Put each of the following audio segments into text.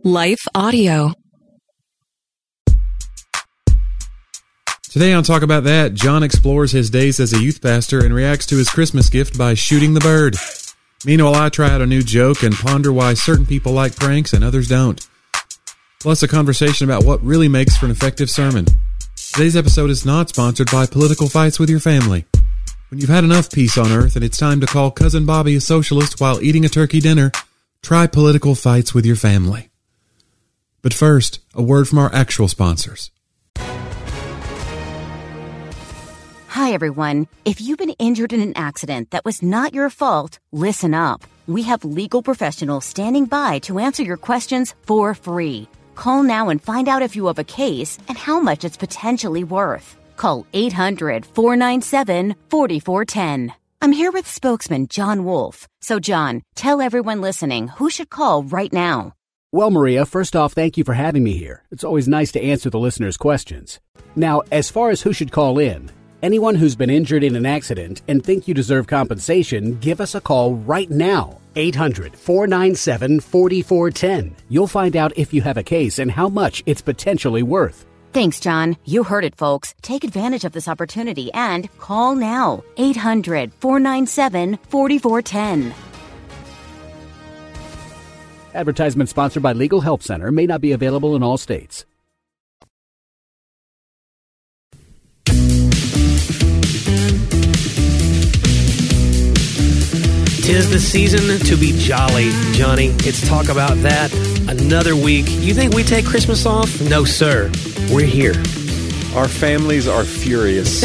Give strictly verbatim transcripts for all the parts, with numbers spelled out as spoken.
Life Audio. Today on Talk About That, John explores his days as a youth pastor and reacts to his Christmas gift by shooting the bird. Meanwhile, I try out a new joke and ponder why certain people like pranks and others don't. Plus, a conversation about what really makes for an effective sermon. Today's episode is not sponsored by political fights with your family. When you've had enough peace on earth and it's time to call Cousin Bobby a socialist while eating a turkey dinner, try political fights with your family. But first, a word from our actual sponsors. Hi, everyone. If you've been injured in an accident that was not your fault, listen up. We have legal professionals standing by to answer your questions for free. Call now and find out if you have a case and how much it's potentially worth. Call eight hundred, four nine seven, four four one zero. I'm here with spokesman John Wolf. So, John, tell everyone listening who should call right now. Well, Maria, first off, thank you for having me here. It's always nice to answer the listeners' questions. Now, as far as who should call in, anyone who's been injured in an accident and think you deserve compensation, give us a call right now. eight hundred, four nine seven, four four one zero. You'll find out if you have a case and how much it's potentially worth. Thanks, John. You heard it, folks. Take advantage of this opportunity and call now. eight hundred, four nine seven, four four one zero. Advertisement sponsored by Legal Help Center. May not be available in all states. Tis the season to be jolly, Johnny. It's Talk About That. Another week. You think we take Christmas off? No, sir. We're here. Our families are furious.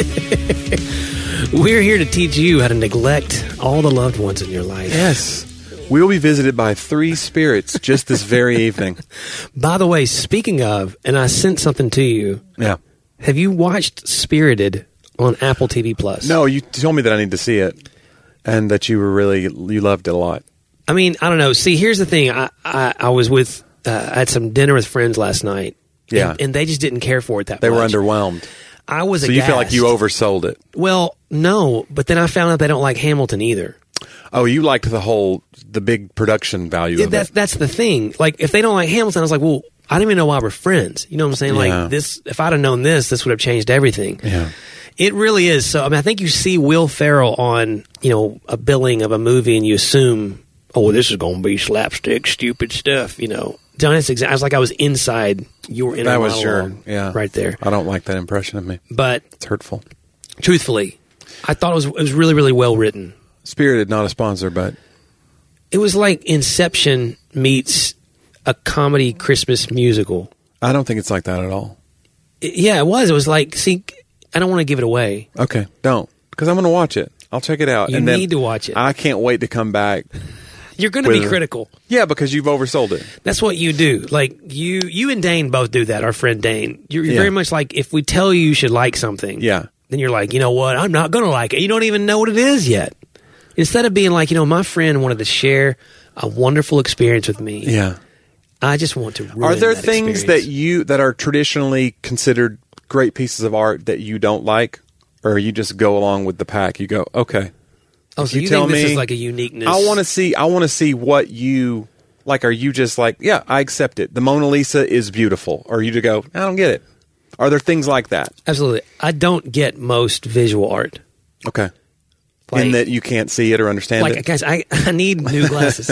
We're here to teach you how to neglect all the loved ones in your life. Yes. We will be visited by three spirits just this very evening. By the way, speaking of, and I sent something to you. Yeah. Have you watched Spirited on Apple T V Plus? No, you told me that I need to see it. And that you were really, you loved it a lot. I mean, I don't know. See, here's the thing. I, I, I was with, uh, I had some dinner with friends last night. Yeah. And, and they just didn't care for it that they much. They were underwhelmed. I was So aghast. you feel like you oversold it. Well, no. But then I found out they don't like Hamilton either. Oh, you liked the whole, the big production value Yeah, of that's, it. That's the thing. Like, if they don't like Hamilton, I was like, well, I didn't even know why we're friends. You know what I'm saying? Yeah. Like, this, if I'd have known this, this would have changed everything. Yeah. It really is. So, I mean, I think you see Will Ferrell on, you know, a billing of a movie and you assume, oh, this is going to be slapstick, stupid stuff, you know. John, it's exactly, I was like I was inside your inner That was monologue your, yeah. right there. I don't like that impression of me. But it's hurtful. Truthfully, I thought it was, it was really, really well written. Spirited, not a sponsor, but it was like Inception meets a comedy Christmas musical. I don't think it's like that at all. It, yeah, it was. It was like, see, I don't want to give it away. Okay, don't. Because I'm going to watch it. I'll check it out. You and need then to watch it. I can't wait to come back. You're going to be critical. Yeah, because you've oversold it. That's what you do. Like, you you and Dane both do that, our friend Dane. You're, you're Yeah. very much like, if we tell you you should like something, Yeah. then you're like, you know what, I'm not going to like it. You don't even know what it is yet. Instead of being like, you know, my friend wanted to share a wonderful experience with me. Yeah. I just want to ruin Are there that things experience. that you that are traditionally considered great pieces of art that you don't like, or you just go along with the pack? You go, okay. Oh, If so you, tell think this me, is like a uniqueness? I want to see. I want to see what you like. Are you just like, yeah, I accept it. The Mona Lisa is beautiful, or you to go, I don't get it. Are there things like that? Absolutely. I don't get most visual art. Okay. Like, in that you can't see it or understand like, it. guys, I, I need new glasses.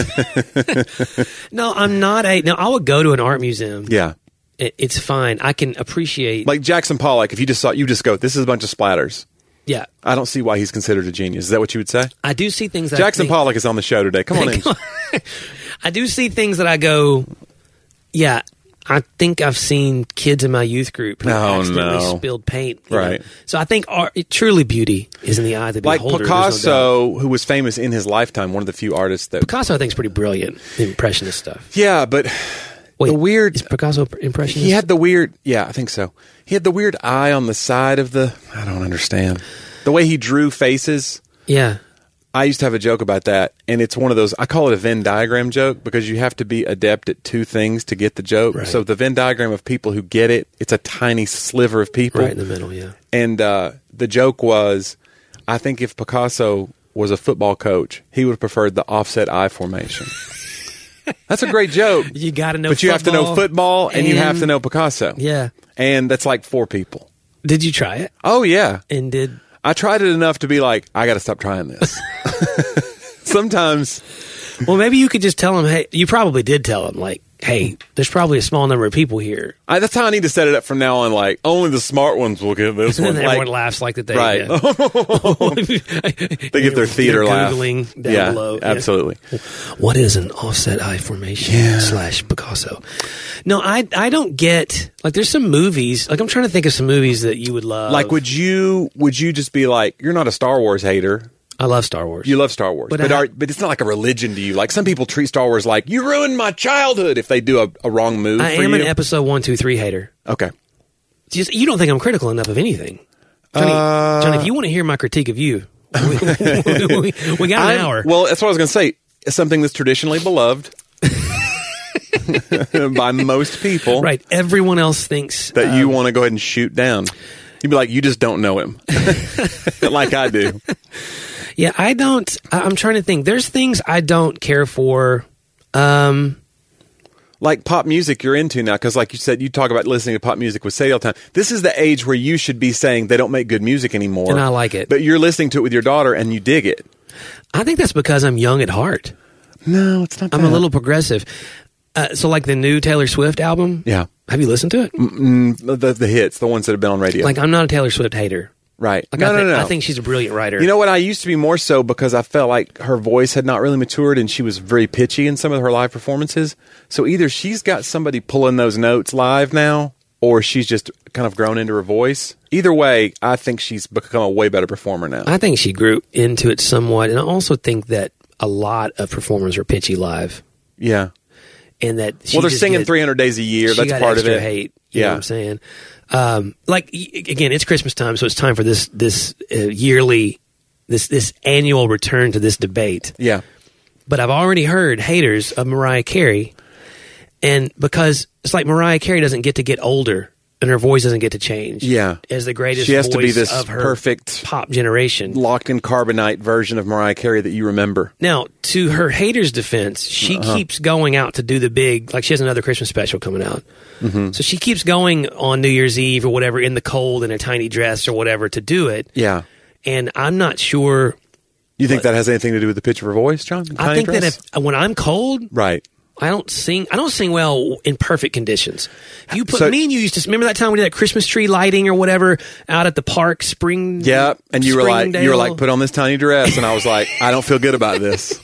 No, I'm not a. No, I would go to an art museum. Yeah. It, it's fine. I can appreciate. Like Jackson Pollock, if you just saw, you just go, this is a bunch of splatters. Yeah. I don't see why he's considered a genius. Is that what you would say? I do see things that Jackson I think, Pollock is on the show today. Come on in. I do see things that I go, yeah, I think I've seen kids in my youth group who Oh, accidentally no. spilled paint. you Right. know. So I think art, truly beauty is in the eye of the Like beholder. there's no doubt. Picasso, who was famous in his lifetime, one of the few artists that... Picasso, I think, is pretty brilliant. The impressionist stuff. Yeah, but Wait, the weird... is Picasso impressionist? He had the weird... Yeah, I think so. He had the weird eye on the side of the... I don't understand. The way he drew faces... Yeah. I used to have a joke about that, and it's one of those, I call it a Venn diagram joke, because you have to be adept at two things to get the joke. Right. So the Venn diagram of people who get it, it's a tiny sliver of people. Right in the middle, yeah. And uh, the joke was, I think if Picasso was a football coach, he would have preferred the offset eye formation. That's a great joke. You got to know But you have to know football and, and you have to know Picasso. Yeah. And that's like four people. Did you try it? Oh, yeah. And did... I tried it enough to be like, I got to stop trying this. Sometimes... Well, maybe you could just tell them, hey, you probably did tell them, like, hey, there's probably a small number of people here. I, that's how I need to set it up from now on. Like, only the smart ones will get this And one. then Like, everyone laughs like that they... right. Yeah. They give their theater You're laugh. Googling down yeah, below. absolutely. Yeah. What is an offset eye formation Yeah. slash Picasso? No, I I don't get... Like, there's some movies... Like, I'm trying to think of some movies that you would love. Like, would you would you just be like, you're not a Star Wars hater. I love Star Wars. You love Star Wars. But But, I- are, but it's not like a religion to you. Like, some people treat Star Wars like, you ruined my childhood if they do a, a wrong move I for am you. an episode one, two, three hater. Okay. Just, you don't think I'm critical enough of anything. Johnny, Uh, Johnny if you want to hear my critique of you, we, we, we got an I'm- hour. Well, that's what I was going to say. It's something that's traditionally beloved by most people. Right. Everyone else thinks... That um, you want to go ahead and shoot down. You'd be like, you just don't know him. Like I do. Yeah, I don't... I- I'm trying to think. There's things I don't care for. Um, Like pop music you're into now, because like you said, you talk about listening to pop music with Sadie all the time. This is the age where you should be saying they don't make good music anymore. And I like it. But you're listening to it with your daughter and you dig it. I think that's because I'm young at heart. No, it's not I'm that. a little progressive. Uh, so like the new Taylor Swift album? Yeah. Have you listened to it? Mm, the, the hits, the ones that have been on radio. Like, I'm not a Taylor Swift hater. right. Like, no, I no, think, no, no. I think she's a brilliant writer. You know what? I used to be more so because I felt like her voice had not really matured and she was very pitchy in some of her live performances. So either she's got somebody pulling those notes live now or she's just kind of grown into her voice. Either way, I think she's become a way better performer now. I think she grew into it somewhat. And I also think that a lot of performers are pitchy live. yeah. And that she Well, they're just singing get- three hundred days a year. she That's got part of extra it. hate. You Yeah. know what I'm saying? Um, like, y- again, it's Christmas time, so it's time for this this uh, yearly, this this annual return to this debate. Yeah. But I've already heard haters of Mariah Carey, and because it's like Mariah Carey doesn't get to get older, and her voice doesn't get to change. Yeah. As the greatest She has voice to be this of her perfect pop generation. locked in carbonite version of Mariah Carey that you remember. Now, to her haters' defense, she Uh-huh. keeps going out to do the big, like she has another Christmas special coming out. Mm-hmm. So she keeps going on New Year's Eve or whatever in the cold in a tiny dress or whatever to do it. Yeah. And I'm not sure. You think that has anything to do with the pitch of her voice, John? I think that if when I'm cold, Right. I don't sing. I don't sing well in perfect conditions. You put So- me and you used to remember that time we did that Christmas tree lighting or whatever out at the park, spring. Yeah, and you were like, you were Springdale. like, put on this tiny dress, and I was like, I don't feel good about this.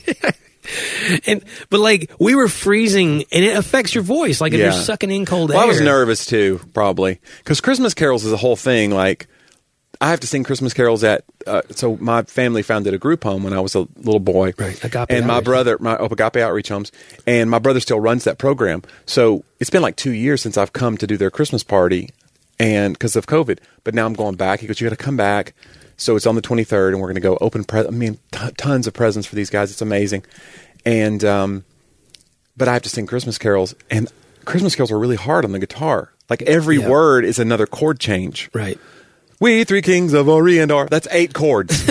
and but like we were freezing, and it affects your voice. Like if Yeah. you're sucking in cold Well, air. I was nervous too, probably, because Christmas carols is a whole thing. Like, I have to sing Christmas carols at. Uh, so my family founded a group home when I was a little boy, Right, Agape and my Outreach. brother, my oh, Agape Outreach Homes, and my brother still runs that program. So it's been like two years since I've come to do their Christmas party, and because of COVID. But now I'm going back. He goes, "You got to come back." So it's on the twenty-third, and we're going to go open. Pre- I mean, t- tons of presents for these guys. It's amazing, and um, but I have to sing Christmas carols, and Christmas carols are really hard on the guitar. Like every Yeah. word is another chord change. right. We three kings of Orient are. That's eight chords.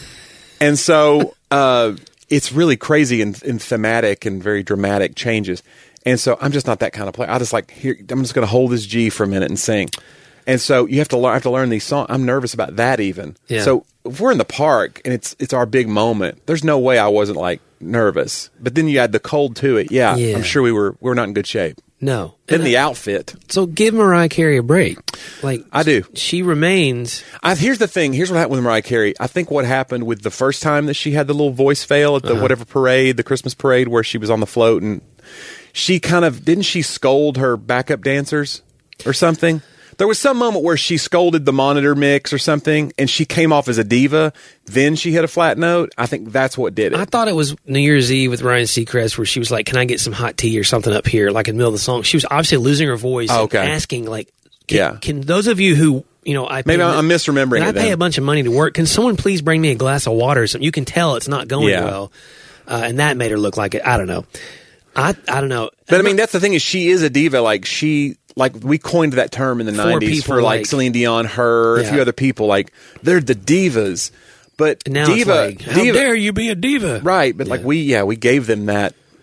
And so uh, it's really crazy and, and thematic and very dramatic changes. And so I'm just not that kind of player. I just like, here, I'm just going to hold this G for a minute and sing. And so you have to learn, I have to learn these songs. I'm nervous about that even. Yeah. So if we're in the park and it's it's our big moment, there's no way I wasn't like nervous. But then you add the cold to it. Yeah, Yeah. I'm sure we were we were not in good shape. No. Then And the I- outfit. So give Mariah Carey a break. Like I do. She remains. I, here's the thing. Here's what happened with Mariah Carey. I think what happened with the first time that she had the little voice fail at the Uh-huh. whatever parade, the Christmas parade, where she was on the float, and she kind of didn't she scold her backup dancers or something? There was some moment where she scolded the monitor mix or something, and she came off as a diva. Then she hit a flat note. I think that's what did it. I thought it was New Year's Eve with Ryan Seacrest where she was like, "Can I get some hot tea or something up here?" Like in the middle of the song, she was obviously losing her voice. Oh, and okay. asking like, can, Yeah. "Can those of you who you know I pay Maybe mi- I'm misremembering and it I pay then. a bunch of money to work. Can someone please bring me a glass of water or something?" You can tell it's not going Yeah. well, uh, and that made her look like it. I don't know. I I don't know. But I mean, that's the thing is she is a diva. Like she, like we coined that term in the For nineties people for like, like- Celine Dion, her, a Yeah. few other people. Like they're the divas. But And now diva, it's like, how diva, dare you be a diva? right? But like Yeah. we, yeah, we gave them that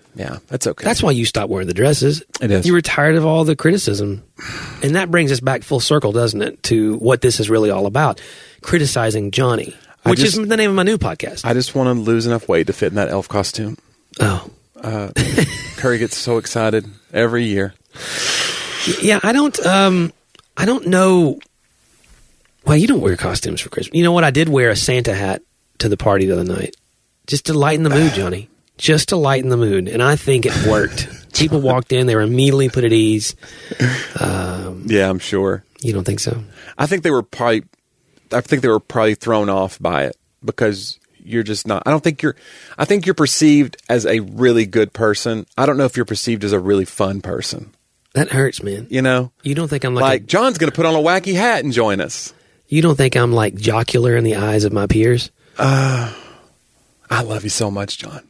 Yeah, that's okay. That's why you stopped wearing the dresses. It is. You were tired of all the criticism. And that brings us back full circle, doesn't it, to what this is really all about. Criticizing Johnny, which just, is the name of my new podcast. I just want to lose enough weight to fit in that elf costume. Oh. Uh, Curry gets so excited every year. Yeah, I don't um, I don't know. Well, you don't wear costumes for Christmas. You know what? I did wear a Santa hat to the party the other night. Just to lighten the mood, Johnny. Just to lighten the mood. And I think it worked. People walked in. They were immediately put at ease. Um, yeah, I'm sure. You don't think so? I think they were probably, I think they were probably thrown off by it because you're just not, I don't think you're, I think you're perceived as a really good person. I don't know if you're perceived as a really fun person. That hurts, man. You know? You don't think I'm like... Like, a, John's going to put on a wacky hat and join us. You don't think I'm like jocular in the eyes of my peers? Uh, I love you so much, John.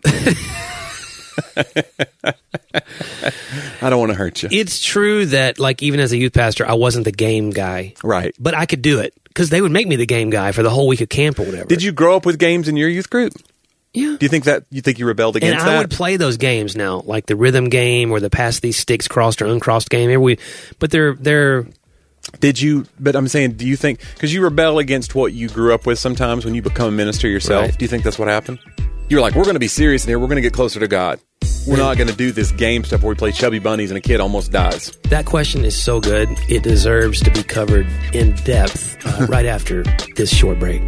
I don't want to hurt you. It's true that, like, even as a youth pastor, I wasn't the game guy. Right. But I could do it because they would make me the game guy for the whole week of camp or whatever. Did you grow up with games in your youth group? Yeah. Do you think that you think you rebelled against and that? And I would play those games now, like the rhythm game or the pass these sticks crossed or uncrossed game. Every week. But they're they're. Did you? But I'm saying, do you think because you rebel against what you grew up with sometimes when you become a minister yourself? Right. Do you think that's what happened? You're like, we're going to be serious in here. We're going to get closer to God. We're not going to do this game stuff where we play chubby bunnies and a kid almost dies. That question is so good. It deserves to be covered in depth uh, right after this short break.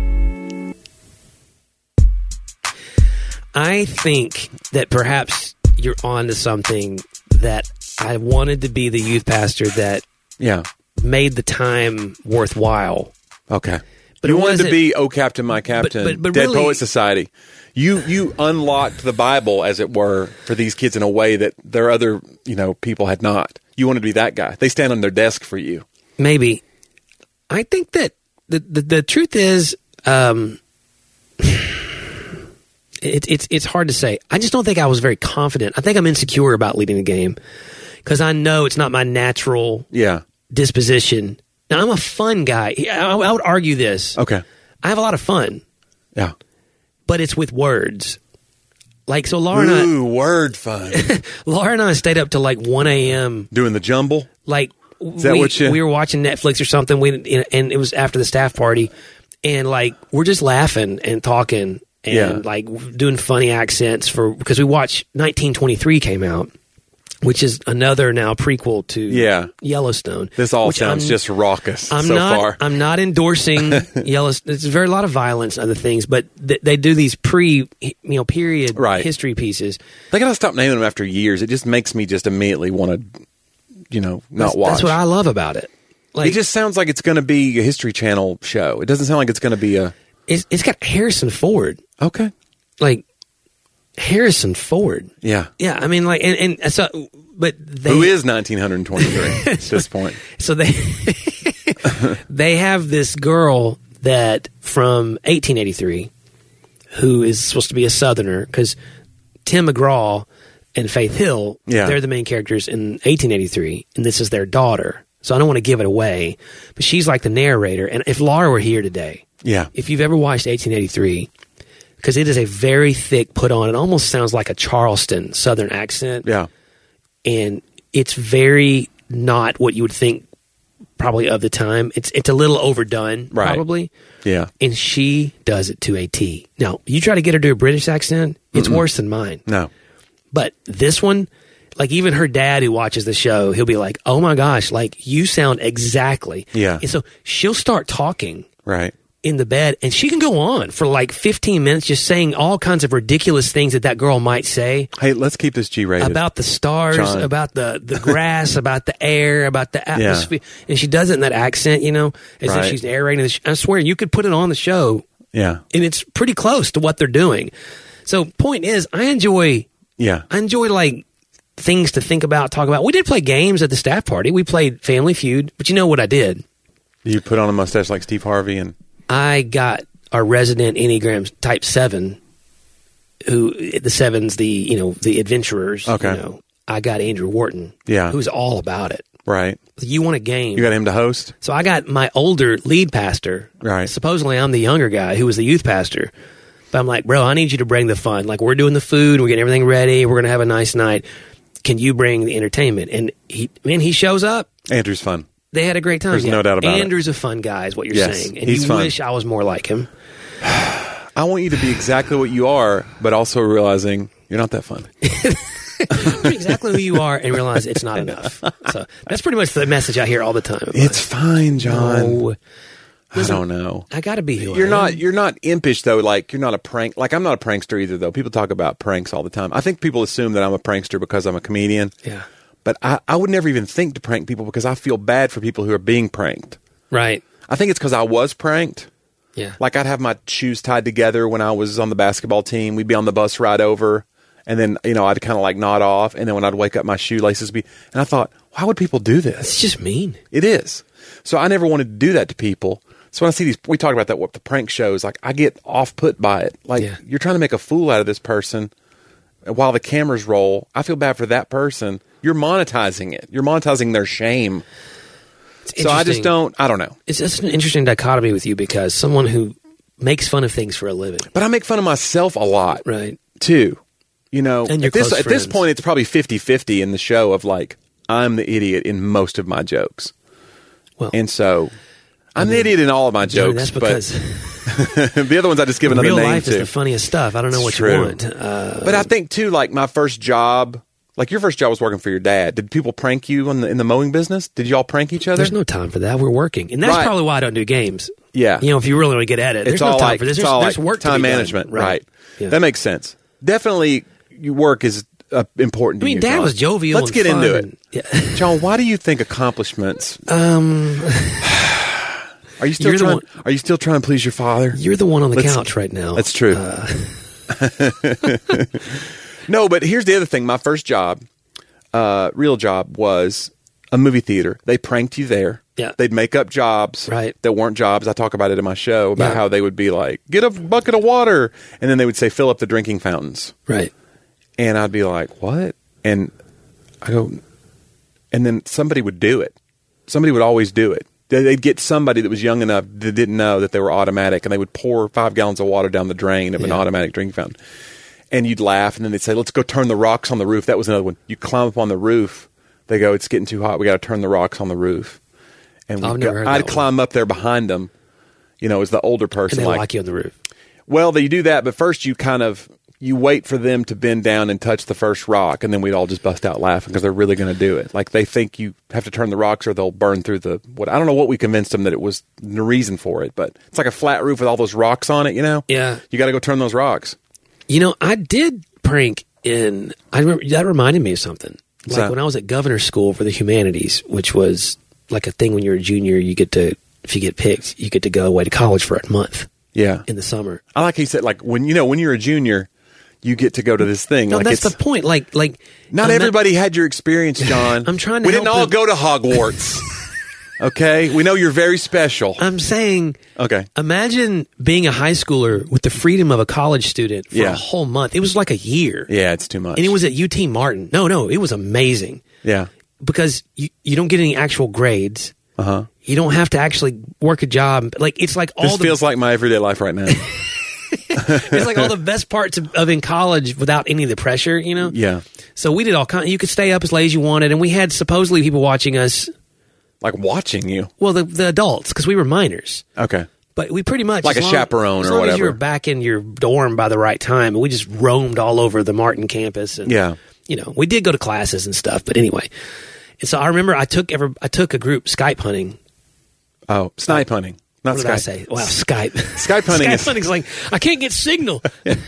I think that perhaps you're on to something that I wanted to be the youth pastor that yeah. made the time worthwhile. Okay. But you it wanted to wasn't- be Oh Captain, My Captain, but- but Dead really- Poet Society. You you unlocked the Bible, as it were, for these kids in a way that their other you know people had not. You wanted to be that guy. They stand on their desk for you. Maybe. I think that the the, the truth is, um, it, it's it's hard to say. I just don't think I was very confident. I think I'm insecure about leading the game because I know it's not my natural Yeah. disposition. Now, I'm a fun guy. I, I would argue this. Okay. I have a lot of fun, Yeah. but it's with words. Like, so Laura and I, Ooh, word fun. Laura and I stayed up till like one a.m. Doing the jumble. Like, that we, what you- we were watching Netflix or something, we, and it was after the staff party, and like we're just laughing and talking and Yeah. like doing funny accents for because we watched nineteen twenty-three came out, which is another now prequel to Yeah. Yellowstone. This all which sounds I'm- just raucous I'm so not, far. I'm not endorsing Yellowstone. There's a very lot of violence and other things, but th- they do these pre, you know, period Right. history pieces. They gotta stop naming them after years. It just makes me just immediately want to, you know, not That's, watch. that's what I love about it. Like, It just sounds like it's going to be a History Channel show. It doesn't sound like it's going to be a. it's, it's got Harrison Ford. Okay. Like, Harrison Ford. Yeah. Yeah, I mean, like, and, and so, but they. Who is nineteen twenty-three at this point? So they, they have this girl that from eighteen eighty-three who is supposed to be a Southerner because Tim McGraw and Faith Hill, Yeah. they're the main characters in eighteen eighty-three, and this is their daughter. So I don't want to give it away, but she's like the narrator. And if Laura were here today, Yeah. if you've ever watched eighteen eighty-three, because it is a very thick put on, it almost sounds like a Charleston Southern accent. Yeah. And it's very not what you would think probably of the time. It's it's a little overdone, Right. probably. Yeah. And she does it to a T. Now, you try to get her to do a British accent, it's worse than mine. No. But this one, like even her dad who watches the show, he'll be like, oh my gosh, like you sound exactly. Yeah. And so she'll start talking Right. in the bed, and she can go on for like fifteen minutes just saying all kinds of ridiculous things that that girl might say. Hey, let's keep this G-rated. About the stars, John. about the, the grass, about the air, about the atmosphere. And she does it in that accent, you know, as Right. if she's narrating. The sh- I swear, you could put it on the show, Yeah. and it's pretty close to what they're doing. So, point is, I enjoy, Yeah. I enjoy like things to think about, talk about. We did play games at the staff party. We played Family Feud, but you know what I did? You put on a mustache like Steve Harvey and. I got our resident Enneagram Type Seven, who the seven's the you know the adventurers. Okay. You know, I got Andrew Wharton. Yeah. Who's all about it. Right. You want a game? You got him to host? So I got my older lead pastor. Right. Supposedly I'm the younger guy who was the youth pastor. But I'm like, bro, I need you to bring the fun. Like, we're doing the food, we're getting everything ready, we're going to have a nice night. Can you bring the entertainment? And he, man, he shows up. Andrew's fun. They had a great time. There's yeah. no doubt about Andrew's it. a fun guy, is what you're Yes, saying. And he's you fun. wish I was more like him. I want you to be exactly what you are, but also realizing you're not that fun. Be exactly who you are and realize it's not enough. So that's pretty much the message I hear all the time. It's fine, John. No. Listen, I don't know. I got to be who You're I not. am. You're not impish though. Like you're not a prank. Like I'm not a prankster either though. People talk about pranks all the time. I think people assume that I'm a prankster because I'm a comedian. Yeah. But I, I would never even think to prank people because I feel bad for people who are being pranked. Right. I think it's because I was pranked. Yeah. Like I'd have my shoes tied together when I was on the basketball team. We'd be on the bus ride over, and then you know I'd kind of like nod off, and then when I'd wake up, my shoelaces would be. And I thought, why would people do this? It's just mean. It is. So I never wanted to do that to people. So when I see these, we talked about that what the prank shows. Like I get off put by it. Like Yeah. you're trying to make a fool out of this person while the cameras roll. I feel bad for that person. You're monetizing it. You're monetizing their shame. It's So I just interesting. don't. I don't know. It's just an interesting dichotomy with you because someone who makes fun of things for a living. But I make fun of myself a lot. Right. Too. You know, And your at this, close at this friends. point, it's probably fifty-fifty in the show of like, I'm the idiot in most of my jokes. Well, And so I'm the idiot in all of my Johnny, jokes. that's because but the other ones I just give another real name life to. is the funniest stuff. I don't know It's what true. you want. Uh, But I think too, like my first job, like your first job was working for your dad. Did people prank you in the in the mowing business? Did y'all prank each other? there's no time for that. We're working. And that's Right. probably why I don't do games. Yeah. You know, if you really want to get at it, It's there's all no time like for this. it's There's, all there's like work to time be done. management, right? Yeah. That makes sense. Definitely, your work is uh, important. I to mean, you, Dad John. was jovial. Let's and get fun into it, and- yeah. John. Why do you think accomplishments? Um, Are you still You're the trying? one- Are you still trying to please your father? you're the one on the Let's- couch right now. That's true. Uh, No, but here's the other thing. My first job, uh, real job, was a movie theater. They pranked you there. Yeah. They'd make up jobs Right. that weren't jobs. I talk about it in my show about Yeah. how they would be like, get a bucket of water. And then they would say, fill up the drinking fountains. right. And I'd be like, what? And I go, and then somebody would do it. Somebody would always do it. They- They'd get somebody that was young enough that didn't know that they were automatic, and they would pour five gallons of water down the drain of an Yeah. automatic drinking fountain. And you'd laugh, and then they'd say, let's go turn the rocks on the roof. That was another one. You climb up on the roof. They go, it's getting too hot. We got to turn the rocks on the roof. And I've we'd never go, heard I'd that one. climb up there behind them, you know, as the older And person. they like, lock you on the roof. well, you do that, but first you kind of you wait for them to bend down and touch the first rock, and then we'd all just bust out laughing because they're really going to do it. Like they think you have to turn the rocks or they'll burn through the what. I don't know what we convinced them that it was the reason for it, but it's like a flat roof with all those rocks on it. You know, Yeah. you got to go turn those rocks. You know, I did prank in. I remember that reminded me of something. What's Like that? when I was at Governor's School for the Humanities, which was like a thing when you're a junior, you get to, if you get picked, you get to go away to college for a month Yeah, in the summer. I like he said, like when you know when you're a junior, you get to go to this thing. No, like that's it's, the point. Like, like Not I'm everybody had your experience, John. I'm trying to We didn't help all them. go to Hogwarts. Okay, we know you're very special. I'm saying, Okay. imagine being a high schooler with the freedom of a college student for Yeah. a whole month. It was like a year. Yeah, it's too much. And it was at U T Martin. No, no, it was amazing yeah. because you, you don't get any actual grades. Uh huh. You don't have to actually work a job. Like it's like all This the feels like my everyday life right now. it's like all the best parts of, of in college without any of the pressure, you know? Yeah. So we did all kind. You could stay up as late as you wanted, and we had supposedly people watching us. Like watching you. Well, the the adults because we were minors, Okay. but we pretty much Like as a long- chaperone as or long As you whatever. were back in your dorm by the right time, and we just roamed all over the Martin campus. And, Yeah. you know, we did go to classes and stuff, but anyway. And so I remember I took ever I took a group Skype hunting. Oh, snipe hunting. Not What Skype. did I say? Wow, Skype. Skype hunting Skype is- hunting's like I can't get signal.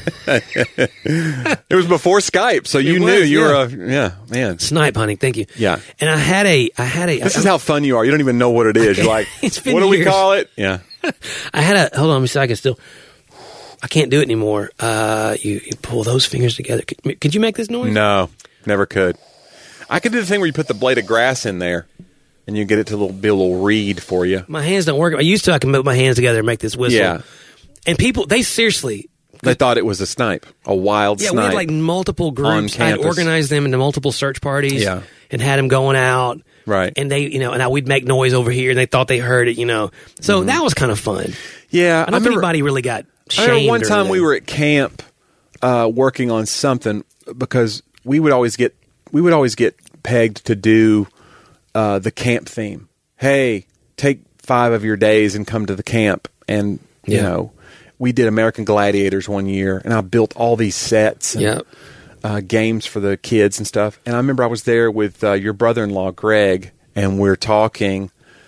It was before Skype, so you It knew was, you yeah. were a yeah man. Snipe hunting. Thank you. Yeah. And I had a I had a This I, is how fun you are. You don't even know what it is. You're like, It's been what do we years. call it? Yeah. I had a hold on. Let me see. I can still. I can't do it anymore. Uh, you, you pull those fingers together. Could, could you make this noise? No, never could. I could do the thing where you put the blade of grass in there, and you get it to little, be a little reed for you. My hands don't work. I used to. I can put my hands together and make this whistle. Yeah. And people, they seriously. They thought it was a snipe, a wild Yeah, snipe. we had like multiple on groups. I campus. organized them into multiple search parties. Yeah. And had them going out. Right. And they, you know, and I, we'd make noise over here, and they thought they heard it. You know. So that was kind of fun. yeah, I don't know if remember- anybody really got shamed. I remember one or time we anything. were at camp uh, working on something because we would always get we would always get pegged to do uh, the camp theme. Hey, take five of your days and come to the camp. And you Yeah. know, we did American Gladiators one year, and I built all these sets. And, Yeah. Uh, games for the kids and stuff. And I remember I was there with uh, your brother-in-law, Greg, and we're talking,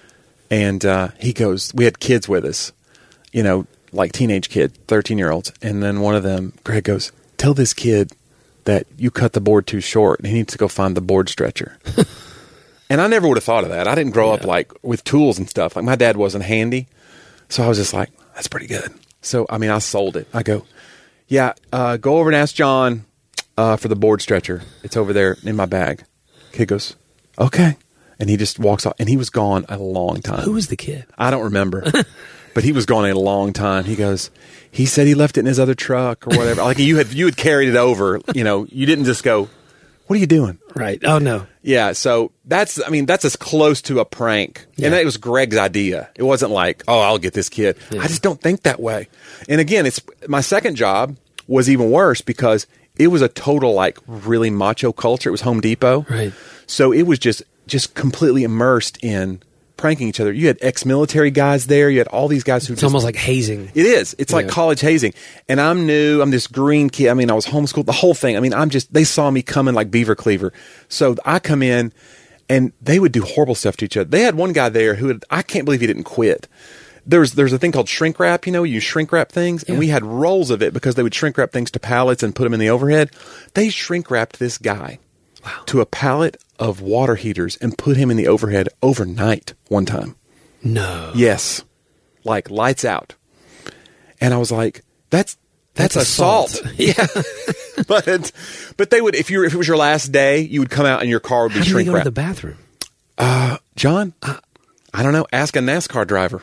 and uh, he goes, we had kids with us, you know, like teenage kid, thirteen-year-olds. And then one of them, Greg goes, tell this kid that you cut the board too short, and he needs to go find the board stretcher. And I never would have thought of that. I didn't grow Yeah. up, like, with tools and stuff. Like, my dad wasn't handy. So I was just like, that's pretty good. So, I mean, I sold it. I go, yeah, uh, go over and ask John Uh, for the board stretcher. It's over there in my bag. Kid goes, okay. And he just walks off. And he was gone a long time. Who was the kid? I don't remember. But he was gone a long time. He goes, he said he left it in his other truck or whatever. Like you had you had carried it over. You know, you didn't just go, what are you doing? Right. Oh, no. Yeah, so that's, I mean, that's as close to a prank. Yeah. And it was Greg's idea. It wasn't like, oh, I'll get this kid. Yeah. I just don't think that way. And again, it's my second job was even worse because it was a total, like, really macho culture. It was Home Depot. Right. So it was just just completely immersed in pranking each other. You had ex-military guys there. You had all these guys who It's just... almost like hazing. It is. It's like Yeah. college hazing. And I'm new. I'm this green kid. I mean, I was homeschooled. The whole thing. I mean, I'm just... They saw me coming like Beaver Cleaver. So I come in, and they would do horrible stuff to each other. They had one guy there who had... I can't believe he didn't quit. There's there's a thing called shrink wrap, you know, you shrink wrap things, and Yeah. we had rolls of it because they would shrink wrap things to pallets and put them in the overhead. They shrink wrapped this guy Wow. to a pallet of water heaters and put him in the overhead overnight one time. No. Yes. Like lights out. And I was like, that's that's, That's assault. assault. Yeah. but but they would if you if it was your last day, you would come out and your car would be How do you shrink go to wrapped. the bathroom? Uh, John, I, I don't know. Ask a NASCAR driver.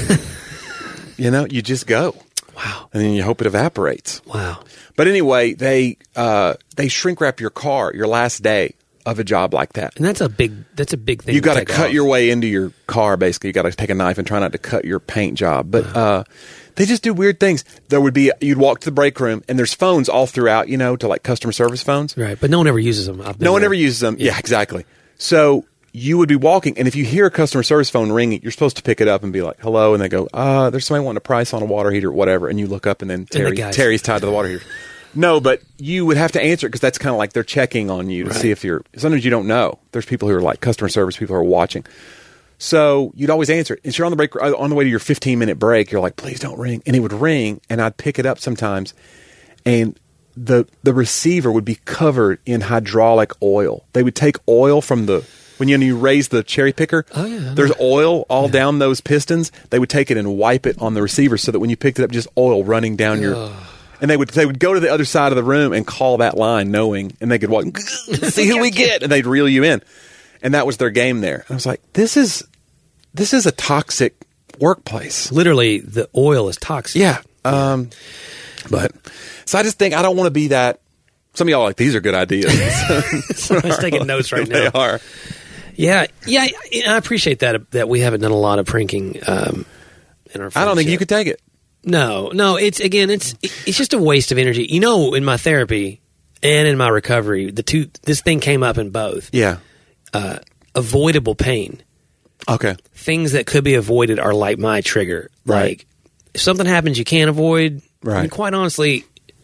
You know, you just go. Wow. And then you hope it evaporates. Wow. But anyway, they uh, they shrink wrap your car your last day of a job like that. And that's a big that's a big thing. You got to take cut off. your way into your car. Basically, you got to take a knife and try not to cut your paint job. But uh, they just do weird things. There would be you'd walk to the break room and there's phones all throughout. You know, to like customer service phones. Right, but no one ever uses them. I've been No one there. ever uses them. Yeah, exactly. So you would be walking, and if you hear a customer service phone ringing, you're supposed to pick it up and be like, hello, and they go, uh, there's somebody wanting a price on a water heater, whatever, and you look up, and then Terry, guy's- Terry's tied to the water heater. No, but you would have to answer it because that's kind of like they're checking on you to Right. see if you're, sometimes you don't know. There's people who are like customer service, people who are watching. So you'd always answer it. If you're on the break, on the way to your fifteen minute break, you're like, please don't ring. And it would ring, and I'd pick it up sometimes, and the the receiver would be covered in hydraulic oil. They would take oil from the when you, you raise the cherry picker. Oh, yeah, I know. There's oil all down those pistons. They would take it and wipe it on the receiver so that when you picked it up, just oil running down your. And they would they would go to the other side of the room and call that line, knowing, and they could walk, see who we get, and they'd reel you in, and that was their game there. And I was like, this is this is a toxic workplace. Literally, the oil is toxic. Yeah. Um, but so I just think I don't want to be that. Some of y'all are like, these are good ideas. Someone's taking notes right They now. are. Yeah, yeah, I I appreciate that that we haven't done a lot of pranking um, in our. I don't think you friendship. could take it. No, no. It's again, it's it's just a waste of energy. You know, in my therapy and in my recovery, the two this thing came up in both. Yeah. Uh, avoidable pain. Okay. Things that could be avoided are like my trigger. Right. Like if something happens you can't avoid. Right. I mean, quite honestly,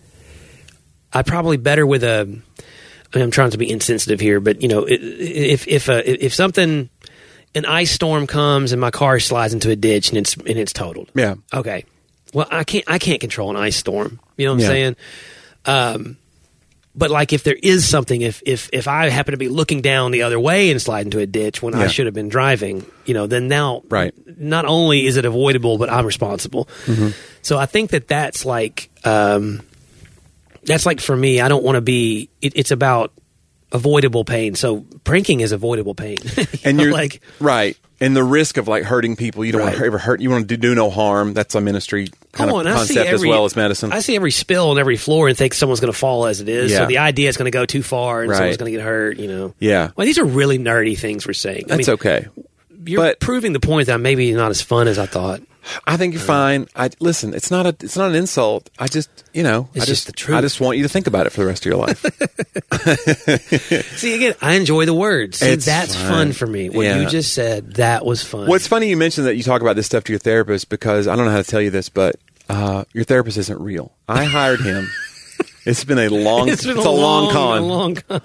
I probably better with a. I mean, I'm trying to be insensitive here, but you know, i- if if uh, if something, an ice storm comes and my car slides into a ditch and it's and it's totaled. Yeah. Okay. Well, I can't I can't control an ice storm. You know what I'm Yeah. saying? Um, but like if there is something, if if if I happen to be looking down the other way and slide into a ditch when I Yeah. should have been driving, you know, then now Right. not only is it avoidable, but I'm responsible. Mm-hmm. So I think that that's like um, that's like for me. I don't want to be. It, it's about avoidable pain. So pranking is avoidable pain. You And know, you're like right. And the risk of like hurting people, you don't want Right. to ever hurt. You want to do, do no harm. That's a ministry kind Oh, of and I see concept as every- well as medicine. I see every spill on every floor and think someone's going to fall as it is. Yeah. So the idea is going to go too far and Right. someone's going to get hurt. You know. Yeah. Well, these are really nerdy things we're saying. I That's mean, okay. you're but, proving the point that I'm maybe not as fun as I thought. I think you're fine. I listen. It's not a. It's not an insult. I just, you know, It's I just just, the truth. I just want you to think about it for the rest of your life. See, again, I enjoy the words. See, It's that's fine. fun for me. What Yeah. you just said, that was fun. Well, it's funny you mentioned that you talk about this stuff to your therapist because I don't know how to tell you this, but uh, your therapist isn't real. I hired him. It's been a long. It's been it's a, a long, long con. A long con.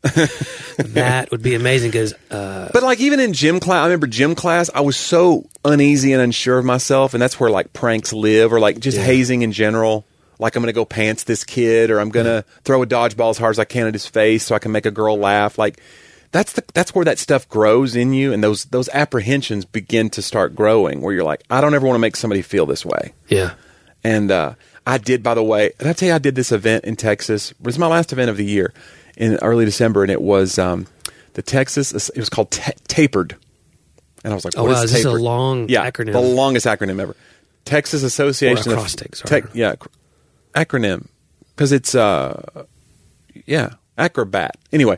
That would be amazing because uh, But like even in gym class, I remember gym class, I was so uneasy and unsure of myself, and that's where like pranks live, or like just Yeah. hazing in general. Like I'm going to go pants this kid, or I'm going to throw a dodgeball as hard as I can at his face so I can make a girl laugh. Like that's the that's where that stuff grows in you, and those those apprehensions begin to start growing. Where you're like, I don't ever want to make somebody feel this way. yeah. And uh, I did, by the way, did I tell you I did this event in Texas? It was my last event of the year in early December, and it was um, the Texas, it was called ta- Tapered. And I was like, Oh, what wow, is is this a Tapered? long yeah, acronym? the longest acronym ever. Texas Association Or of acrostic, sorry. Tech, yeah, cr- acronym. Because it's, uh, yeah, acrobat. Anyway,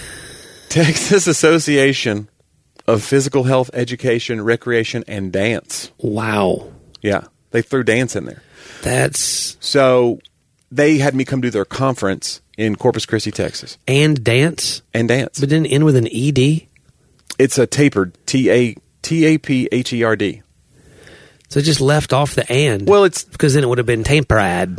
Texas Association of Physical Health, Education, Recreation, and Dance. Wow. Yeah, they threw dance in there. That's So they had me come do their conference in Corpus Christi, Texas, and dance, and dance. but didn't end with an E D. It's a tapered, T A T A P H E R D. So it just left off the and. Well, it's because then it would have been tamperad.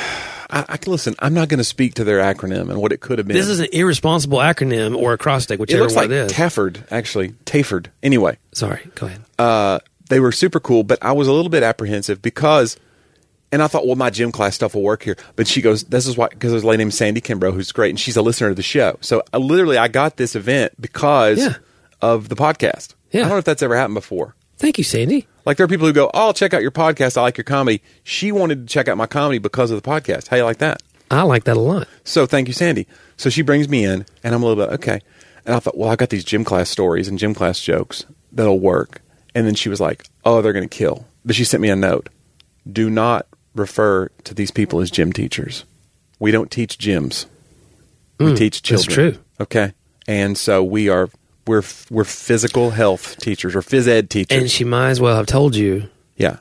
I, I can listen. I'm not going to speak to their acronym and what it could have been. This is an irresponsible acronym or acrostic, it whichever looks one like it is. Tafford, actually, Taford. Anyway, Sorry, go ahead. uh, they were super cool, but I was a little bit apprehensive because, and I thought, well, my gym class stuff will work here. But she goes, this is why, because there's a lady named Sandy Kimbrough who's great, and she's a listener to the show. So I, literally, I got this event because Yeah. of the podcast. Yeah. I don't know if that's ever happened before. Thank you, Sandy. Like there are people who go, oh, I'll check out your podcast. I like your comedy. She wanted to check out my comedy because of the podcast. How you like that? I like that a lot. So thank you, Sandy. So she brings me in, and I'm a little bit, okay. And I thought, well, I got these gym class stories and gym class jokes that'll work. And then she was like, oh, they're going to kill. But she sent me a note. Do not refer to these people as gym teachers. We don't teach gyms. We Mm, teach that's children. true. Okay. And so we are, we're, we're physical health teachers or phys ed teachers. And she might as well have told you, yeah.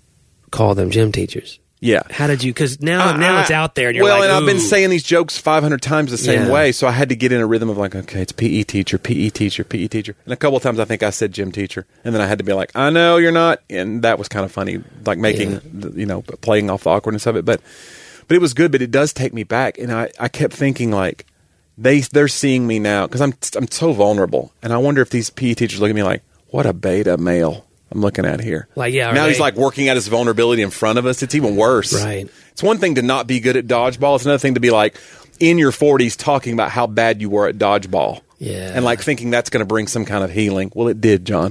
call them gym teachers. Yeah. How did you? Because now, I- now I- it's out there, and you're well, like, and I've been "Ooh." saying these jokes five hundred times the same Yeah. way, so I had to get in a rhythm of like, okay, it's P E teacher, P E teacher, P E teacher. And a couple of times I think I said gym teacher, and then I had to be like, I know you're not, and that was kind of funny, like making, Yeah. the, you know, playing off the awkwardness of it. But, but it was good. But it does take me back, and I, I kept thinking like, they they're seeing me now because I'm I'm so vulnerable, and I wonder if these P E teachers look at me like, what a beta male I'm looking at here. Like, yeah, are now he's they- like working out his vulnerability in front of us. It's even worse. Right. It's one thing to not be good at dodgeball. It's another thing to be like in your forties talking about how bad you were at dodgeball. Yeah. And like thinking that's going to bring some kind of healing. Well, it did, John.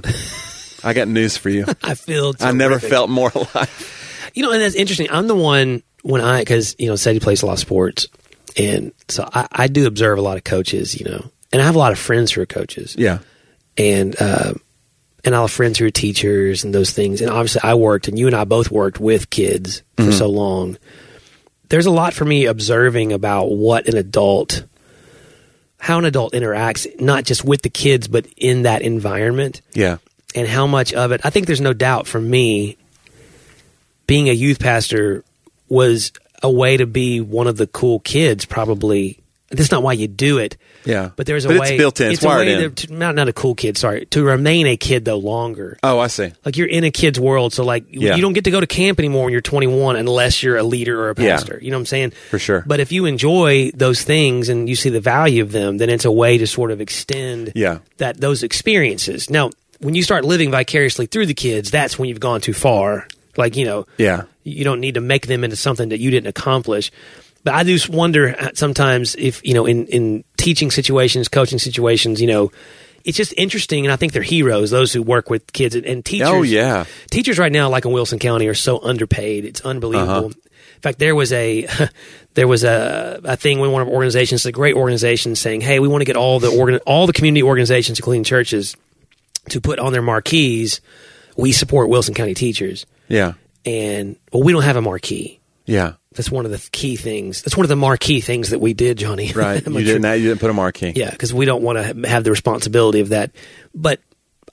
I got news for you. I feel. I never terrific. felt more alive. You know, and that's interesting. I'm the one when I because you know, Sadie plays a lot of sports, and so I, I do observe a lot of coaches. You know, and I have a lot of friends who are coaches. Yeah. and uh, and I'll have friends who are teachers and those things. And obviously, I worked, and you and I both worked with kids for Mm-hmm. so long. There's a lot for me observing about what an adult, how an adult interacts, not just with the kids, but in that environment, Yeah. and how much of it. I think there's no doubt for me, being a youth pastor was a way to be one of the cool kids, probably. That's not why you do it. Yeah. But there's a But way. it's built in. It's a wired way in. To, to- not not a cool kid. Sorry, to remain a kid though longer. Oh, I see. Like you're in a kid's world, so like Yeah. you don't get to go to camp anymore when you're twenty-one unless you're a leader or a Yeah. pastor. You know what I'm saying? For sure. But if you enjoy those things and you see the value of them, then it's a way to sort of extend Yeah. that those experiences. Now, when you start living vicariously through the kids, that's when you've gone too far. Like, you know, Yeah. you don't need to make them into something that you didn't accomplish. But I just wonder sometimes if, you know, in, in teaching situations, coaching situations, you know, it's just interesting. And I think they're heroes, those who work with kids and, and teachers. Oh, yeah. Teachers right now, like in Wilson County, are so underpaid. It's unbelievable. Uh-huh. In fact, there was a there was a, a thing with one of our organizations, a great organization, saying, hey, we want to get all the organ, all the community organizations, including churches, to put on their marquees, we support Wilson County teachers. Yeah. And, well, we don't have a marquee. Yeah. That's one of the key things. That's one of the marquee things that we did, Johnny. Right. I'm you like, didn't. You didn't put a marquee. Yeah, because we don't want to have the responsibility of that. But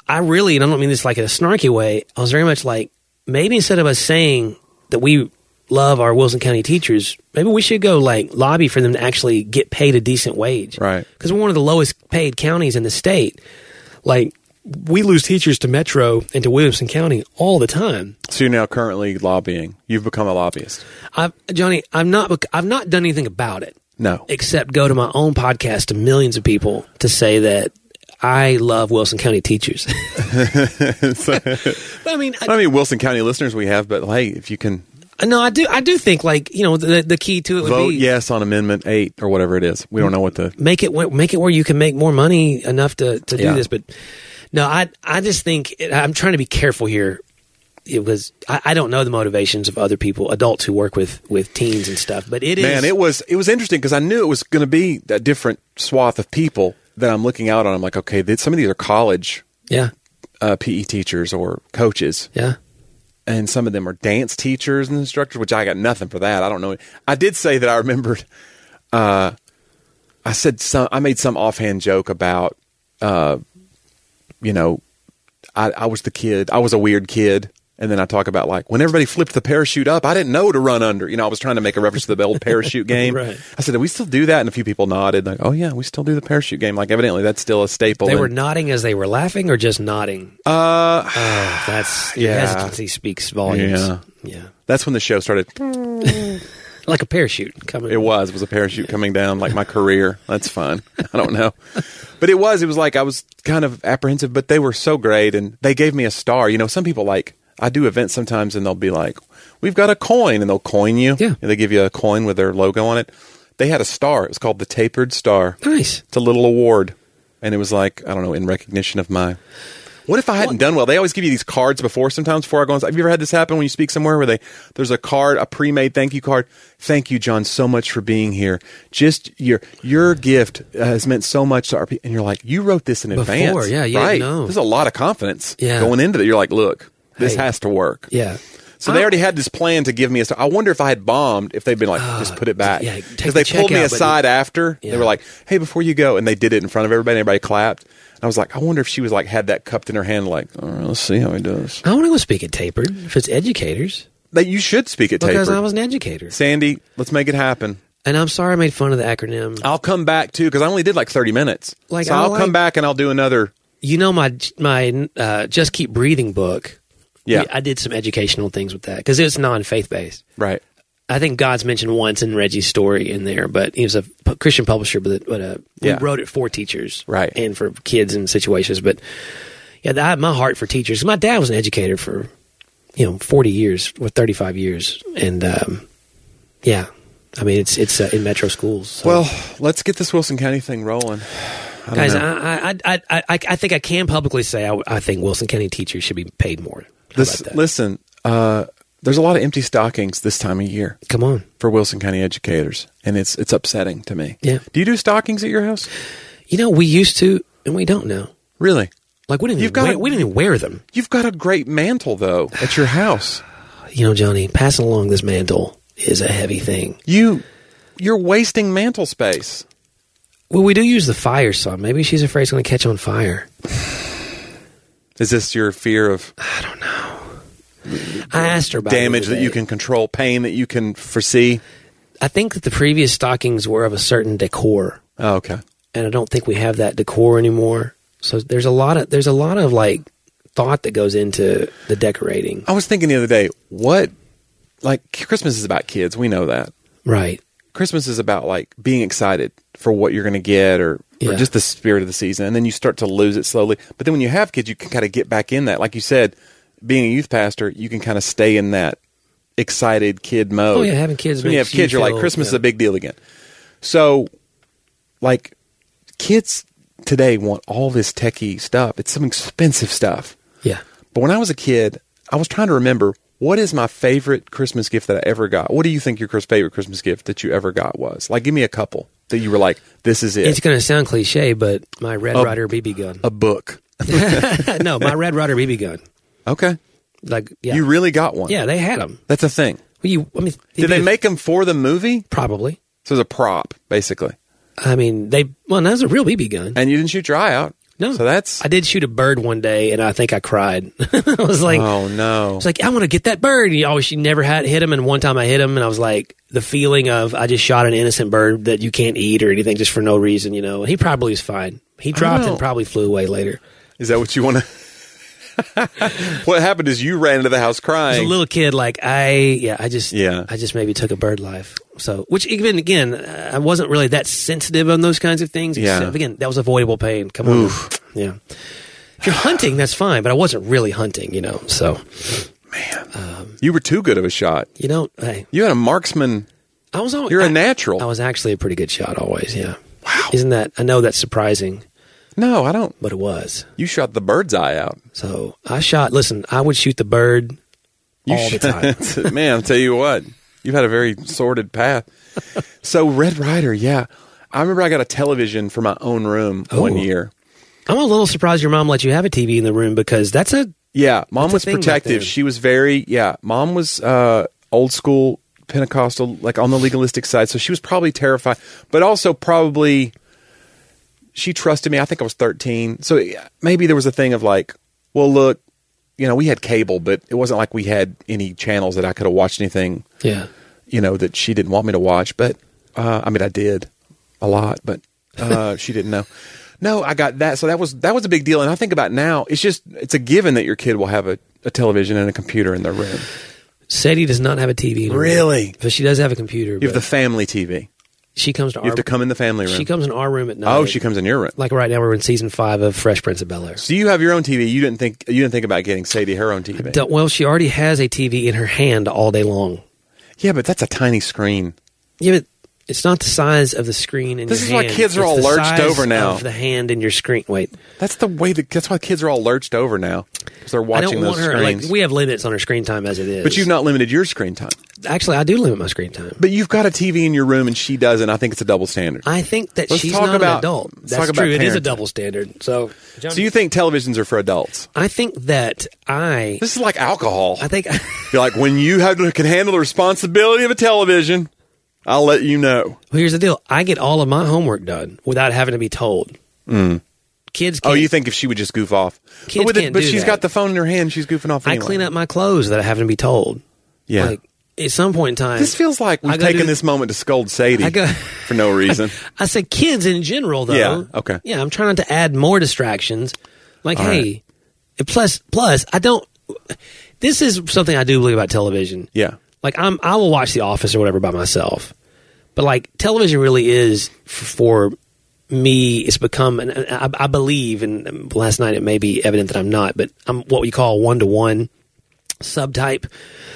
I really, and I don't mean this like in a snarky way, I was very much like, maybe instead of us saying that we love our Wilson County teachers, maybe we should go like lobby for them to actually get paid a decent wage. Right. Because we're one of the lowest paid counties in the state. Like, we lose teachers to Metro and to Williamson County all the time. So you're now currently lobbying. You've become a lobbyist. I've, Johnny, I'm not, I've not done anything about it. No. Except go to my own podcast to millions of people to say that I love Wilson County teachers. so, I mean, I, I mean, Wilson County listeners we have, but hey, if you can... No, I do I do think, like, you know, the the key to it would vote be... yes on Amendment eight or whatever it is. We don't know what the... Make it, make it where you can make more money enough to, to do Yeah. this. But no, I I just think... I'm trying to be careful here because I, I don't know the motivations of other people, adults who work with, with teens and stuff. But it is... Man, it was, it was interesting because I knew it was going to be a different swath of people that I'm looking out on. I'm like, okay, th- some of these are college Yeah. uh, P E teachers or coaches. Yeah. And some of them are dance teachers and instructors, which I got nothing for that. I don't know. I did say that I remembered, uh, I said some, I made some offhand joke about, uh, you know, I, I was the kid, I was a weird kid. And then I talk about, like, when everybody flipped the parachute up, I didn't know to run under. You know, I was trying to make a reference to the old parachute game. Right. I said, do we still do that? And a few people nodded, like, oh, yeah, we still do the parachute game. Like, evidently, that's still a staple. They in- were nodding as they were laughing or just nodding? Uh, Oh, that's... Your Yeah. hesitancy speaks volumes. Yeah. Yeah. That's when the show started. Like a parachute coming. It was. It was a parachute coming down, like my career. That's fun. I don't know. But it was. It was like I was kind of apprehensive, but they were so great, and they gave me a star. You know, some people, like, I do events sometimes, and they'll be like, we've got a coin, and they'll coin you. Yeah. And they give you a coin with their logo on it. They had a star. It was called the Tapered Star. Nice. It's a little award. And it was like, I don't know, in recognition of my... What if I hadn't done well? They always give you these cards before sometimes before I go on. Have you ever had this happen when you speak somewhere where they there's a card, a pre-made thank you card? Thank you, John, so much for being here. Just your your gift has meant so much to our people. And you're like, you wrote this in Before, advance. yeah, you right. didn't know. There's a lot of confidence Yeah. going into it. You're like, look, this Hey. has to work. Yeah. So they already had this plan to give me a star. I wonder if I had bombed, if they'd been like, just put it back. yeah, take Because the they check pulled me out, but aside after. Yeah. They were like, hey, before you go. And they did it in front of everybody. And everybody clapped. And I was like, I wonder if she was like, had that cupped in her hand, like, all right, let's see how he does. I want to go speak at Tapered if it's educators. That you should speak at Because Tapered. I was an educator. Sandy, let's make it happen. And I'm sorry I made fun of the acronym. I'll come back too, because I only did like thirty minutes. Like, so I I'll like- come back and I'll do another. You know my my uh, Just Keep Breathing book? Yeah. I did some educational things with that because it was non-faith based. Right. I think God's mentioned once in Reggie's story in there, but he was a p- Christian publisher, but, but uh, Yeah. we wrote it for teachers, Right. and for kids in situations. But yeah, I have my heart for teachers. My dad was an educator for you know forty years or thirty-five years, and um, yeah, I mean it's it's uh, in metro schools. So. Well, let's get this Wilson County thing rolling. I don't guys, know. I, I, I, I, I I think I can publicly say I, I think Wilson County teachers should be paid more. How This, about that? listen, uh, there's a lot of empty stockings this time of year Come on. for Wilson County educators, and it's it's upsetting to me. Yeah. Do you do stockings at your house? You know, we used to, and we don't now. Really? Like we didn't You've even got wear, a- we didn't even wear them. You've got a great mantle though at your house. You know, Johnny, passing along this mantle is a heavy thing. You you're wasting mantle space. Well, we do use the fire some. Maybe she's afraid it's going to catch on fire. Is this your fear of I asked her about it damage the that other you day. can control, pain that you can foresee? I think that the previous stockings were of a certain decor, Oh, okay. and I don't think we have that decor anymore. So there's a lot of there's a lot of like thought that goes into the decorating. I was thinking the other day, what like Christmas is about kids, we know that. Right. Christmas is about like being excited for what you're going to get or, Yeah. or just the spirit of the season. And then you start to lose it slowly. But then when you have kids, you can kind of get back in that. Like you said, being a youth pastor, you can kind of stay in that excited kid mode. Oh, yeah, having kids So when you have makes you kids, you're like, feel- Christmas is yeah. a big deal again. So, like, kids today want all this techie stuff. It's some expensive stuff. Yeah. But when I was a kid, I was trying to remember, what is my favorite Christmas gift that I ever got? What do you think your Chris- favorite Christmas gift that you ever got was? Like, give me a couple that you were like, this is it. It's going to sound cliche, but my Red A- Ryder B B gun. a book. No, my Red Ryder B B gun. Okay. Like, yeah. You really got one. Yeah, they had them. That's a thing. Well, you, I mean, Did they make them for the movie? Probably. So it's a prop, basically. I mean, they. Well, that was a real B B gun. And you didn't shoot your eye out. No. So that's... I did shoot a bird one day, and I think I cried. I was like... Oh, no. I was like, I want to get that bird. And he always, she never had hit him, and one time I hit him, and I was like, the feeling of I just shot an innocent bird that you can't eat or anything just for no reason, you know. And he probably was fine. He dropped and probably flew away later. Is that what you want to... What happened is you ran into the house crying. As a little kid, like I, yeah, I just, yeah. I just maybe took a bird life. So, which even again, I wasn't really that sensitive on those kinds of things. Yeah. Except, again, that was avoidable pain. Come on, Oof. yeah. If you're hunting, that's fine, but I wasn't really hunting, you know. So, man, um, you were too good of a shot. You don't. Hey, you had a marksman. I was. Always, you're a I, natural. I was actually a pretty good shot always. Yeah. Wow. Isn't that? I know that's surprising. No, I don't. But it was. You shot the bird's eye out. So I shot. Listen, I would shoot the bird you all shot, the time. Man, I'll tell you what. You've had a very sordid path. So Red Ryder, yeah. I remember I got a television for my own room Ooh. one year. I'm a little surprised your mom let you have a T V in the room because that's a yeah. Mom that's was a thing protective. back then. She was very yeah. Mom was uh, old school Pentecostal, like on the legalistic side. So she was probably terrified, but also probably. She trusted me. I think I was thirteen. So maybe there was a thing of like, well, look, you know, we had cable, but it wasn't like we had any channels that I could have watched anything, yeah. you know, that she didn't want me to watch. But, uh, I mean, I did a lot, but uh, she didn't know. No, I got that. So that was that was a big deal. And I think about now, it's just, it's a given that your kid will have a, a television and a computer in their room. Sadie does not have a T V in her Really? room, but she does have a computer. You have the family T V. She comes to you our have to come in the family room. She comes in our room at night. Oh, she comes in your room. Like right now, we're in season five of Fresh Prince of Bel-Air. So you have your own T V. You didn't think you didn't think about getting Sadie her own T V. Don't, well, she already has a T V in her hand all day long. Yeah, but that's a tiny screen. Yeah, but it's not the size of the screen in this your hand. This is why kids are it's all the lurched size over now. Of the hand in your screen. Wait, that's the way. That, that's why kids are all lurched over now because they're watching I don't those want her, screens. Like, we have limits on her screen time as it is. But you've not limited your screen time. Actually, I do limit my screen time. But you've got a T V in your room and she doesn't. I think it's a double standard. I think that let's she's talk not about, an adult. Let's That's talk true. About it is a parenting. double standard. So, John, so you think televisions are for adults? I think that I. This is like alcohol. I think you're like when you have to, can handle the responsibility of a television. I'll let you know. Well, here's the deal. I get all of my homework done without having to be told. Mm. Kids can't. Oh, you think if she would just goof off? Kids but with can't it, but do she's that. got the phone in her hand. She's goofing off anyway. I clean up my clothes that I haven't to be told. Yeah. Like, at some point in time. This feels like we've taken do, this moment to scold Sadie I go, for no reason. I said kids in general, though. Yeah, okay. Yeah, I'm trying to add more distractions. Like, all hey, right. plus, plus, I don't. This is something I do believe about television. Yeah. Like, I'm, I will watch The Office or whatever by myself. But, like, television really is, for me, it's become, and I, I believe, and last night it may be evident that I'm not, but I'm what we call one-to-one subtype.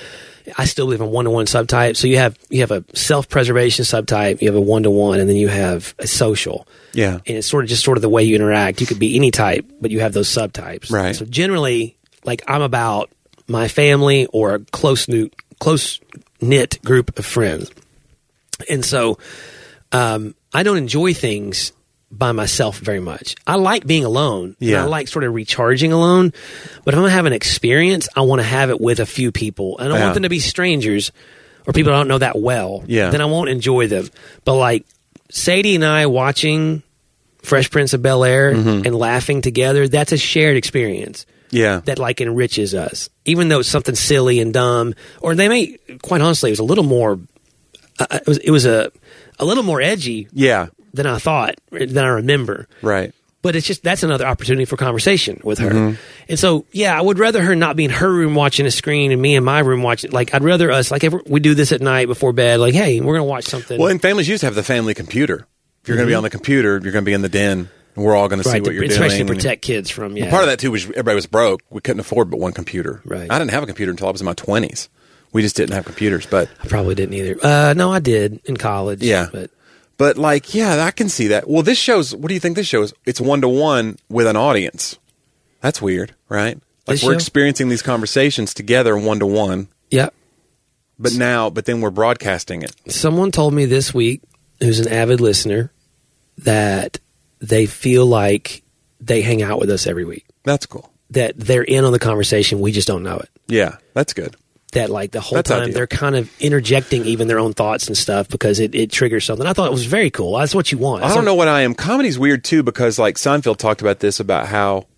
I still believe in one-to-one subtype. So you have you have a self-preservation subtype, you have a one-to-one, and then you have a social. Yeah. And it's sort of just sort of the way you interact. You could be any type, but you have those subtypes. Right. So generally, like, I'm about my family or a close-knit close-knit group of friends. And so um, I don't enjoy things by myself very much. I like being alone. Yeah. And I like sort of recharging alone. But if I'm going to have an experience, I want to have it with a few people. And I don't yeah. want them to be strangers or people I don't know that well. Yeah. Then I won't enjoy them. But like Sadie and I watching Fresh Prince of Bel-Air mm-hmm. and laughing together, that's a shared experience. Yeah. That like enriches us. Even though it's something silly and dumb. Or they may, quite honestly, it was a little more... Uh, it was it was a a little more edgy, yeah, than I thought, than I remember. Right. But it's just that's another opportunity for conversation with her. Mm-hmm. And so, yeah, I would rather her not be in her room watching a screen and me in my room watching. Like, I'd rather us like if we do this at night before bed. Like, hey, we're gonna watch something. Well, and families used to have the family computer. If you're mm-hmm. going to be on the computer, you're going to be in the den, and we're all going to right, see what to, you're especially doing. Especially protect kids from. Yeah. Well, part of that too was everybody was broke. We couldn't afford but one computer. Right. I didn't have a computer until I was in my twenties. We just didn't have computers, but I probably didn't either. Uh, no, I did in college. Yeah, but but like, yeah, I can see that. Well, this shows. What do you think this shows? It's one to one with an audience. That's weird, right? Like this we're show? experiencing these conversations together, one to one. Yeah. But now, but then we're broadcasting it. Someone told me this week, who's an avid listener, that they feel like they hang out with us every week. That's cool. That they're in on the conversation. We just don't know it. Yeah, that's good. that like the whole That's time ideal. they're kind of interjecting even their own thoughts and stuff because it, it triggers something. I thought it was very cool. That's what you want. I That's don't what- know what I am. Comedy's weird too because like Seinfeld talked about this about how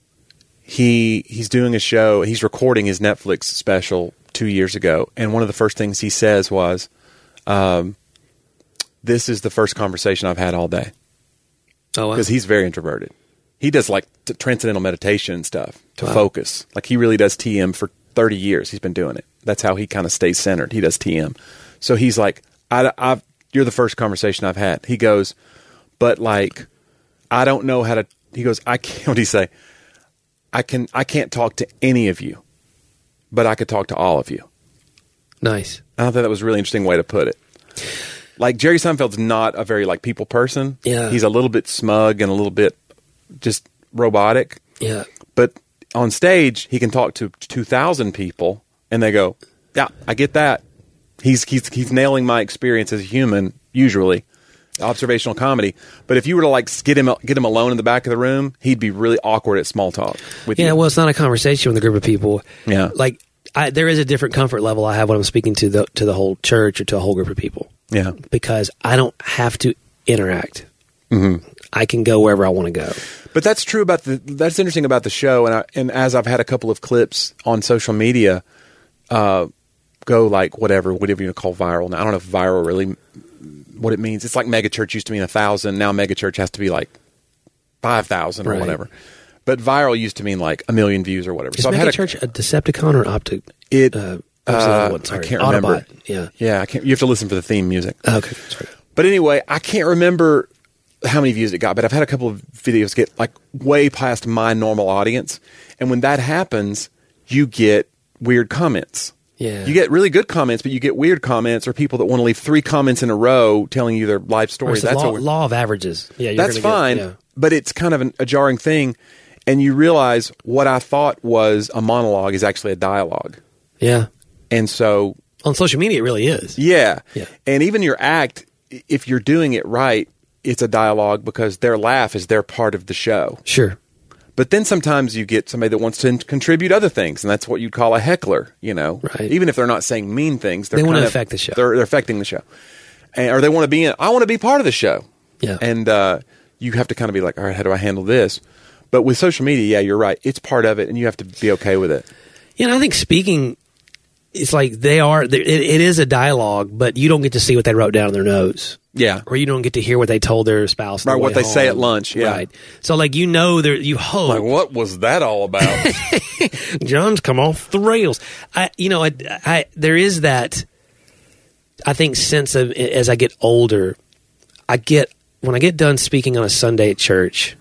he he's doing a show. He's recording his Netflix special two years ago, and one of the first things he says was, um, "This is the first conversation I've had all day." Oh, wow. Because he's very introverted. He does like t- transcendental meditation and stuff to Wow. focus. Like he really does T M for thirty years. He's been doing it. That's how he kind of stays centered. He does T M. So he's like, I, I've, you're the first conversation I've had. He goes, but like, I don't know how to, he goes, I can't, what do you say? I can, I can't talk to any of you, but I could talk to all of you. Nice. I thought that was a really interesting way to put it. Like Jerry Seinfeld's not a very like people person. Yeah. He's a little bit smug and a little bit just robotic. Yeah. But on stage, he can talk to two thousand people and they go, yeah, I get that. He's, he's, he's nailing my experience as a human, usually. Observational comedy. But if you were to like get him, get him alone in the back of the room, he'd be really awkward at small talk with Yeah, you. well, it's not a conversation with a group of people. Yeah. Like, I, there is a different comfort level I have when I'm speaking to the to the whole church or to a whole group of people. Yeah. Because I don't have to interact. Mm-hmm. I can go wherever I want to go. But that's true about the. That's interesting about the show, and I, and as I've had a couple of clips on social media, uh, go like whatever, whatever you call viral. Now I don't know if viral really what it means. It's like megachurch used to mean a thousand. Now megachurch has to be like five thousand or Right. whatever. But viral used to mean like a million views or whatever. Is so I've had a, Megachurch a Decepticon or Optic? it. Uh, Uh, what's the other one? Sorry. I can't Autobot. remember. Yeah. Yeah, I can't. You have to listen for the theme music. Okay. Sorry. But anyway, I can't remember how many views it got, but I've had a couple of videos get like way past my normal audience. And when that happens, you get weird comments. Yeah. You get really good comments, but you get weird comments or people that want to leave three comments in a row telling you their life Or story. it's the That's law, what law of averages. Yeah, you're that's gonna fine, Get, yeah. but it's kind of an, a jarring thing. And you realize what I thought was a monologue is actually a dialogue. yeah. And so On social media, it really is. yeah. Yeah. And even your act, if you're doing it right, it's a dialogue because their laugh is their part of the show. Sure. But then sometimes you get somebody that wants to contribute other things, and that's what you'd call a heckler, you know. Right. Even if they're not saying mean things, they're They wanna kind of- affect the show. They're, they're affecting the show. And, or they want to be in, I want to be part of the show. Yeah. And uh, you have to kind of be like, all right, how do I handle this? But with social media, yeah, you're right. It's part of it, and you have to be okay with it. Yeah, and I think speaking, it's like they are, it, it is a dialogue, but you don't get to see what they wrote down in their notes. Yeah. Or you don't get to hear what they told their spouse. on Right, the what way they say home. at lunch, yeah. Right. So, like, you know, there you hope. Like, what was that all about? John's come off the rails. I, you know, I, I, there is that, I think, sense of, as I get older, I get, when I get done speaking on a Sunday at church,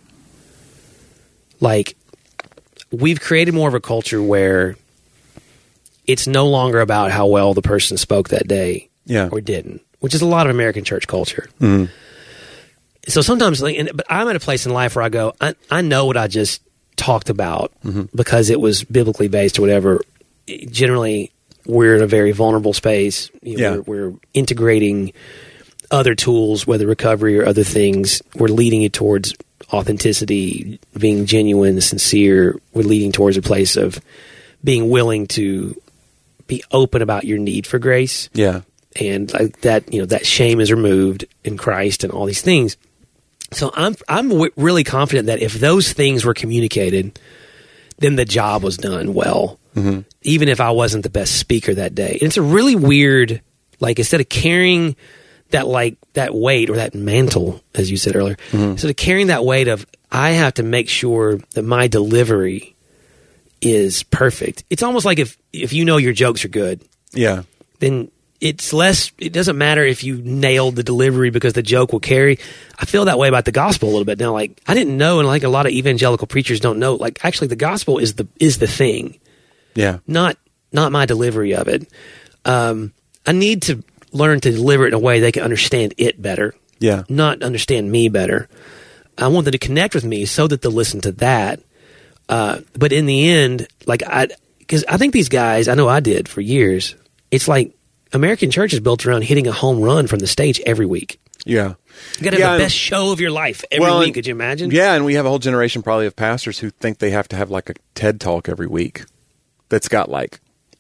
like, we've created more of a culture where it's no longer about how well the person spoke that day Yeah. or didn't, which is a lot of American church culture. Mhm. So sometimes, like, and, but I'm at a place in life where I go, I, I know what I just talked about because it was biblically based or whatever. Generally, we're in a very vulnerable space. You know, Yeah. we're, we're integrating other tools, whether recovery or other things. We're leading you towards authenticity, being genuine, sincere. We're leading towards a place of being willing to be open about your need for grace. Yeah. And like that, you know, that shame is removed in Christ and all these things. So I'm I'm w- really confident that if those things were communicated, then the job was done well, mm-hmm. even if I wasn't the best speaker that day. And it's a really weird, like, instead of carrying that like that weight or that mantle, as you said earlier, Mm-hmm. instead of carrying that weight of I have to make sure that my delivery is perfect. It's almost like if if you know your jokes are good, Yeah. then it's less, it doesn't matter if you nailed the delivery because the joke will carry. I feel that way about the gospel a little bit now. Like, I didn't know, and like a lot of evangelical preachers don't know, like, actually the gospel is the, is the thing, Yeah. not, not my delivery of it. Um, I need to learn to deliver it in a way they can understand it better, Yeah. not understand me better. I want them to connect with me so that they'll listen to that. Uh, but in the end, like, I, because I think these guys, I know I did for years, it's like, American church is built around hitting a home run from the stage every week. Yeah. You got to have Yeah, the and- best show of your life every Well, week. and- Could you imagine? Yeah, and we have a whole generation probably of pastors who think they have to have like a TED Talk every week that's got like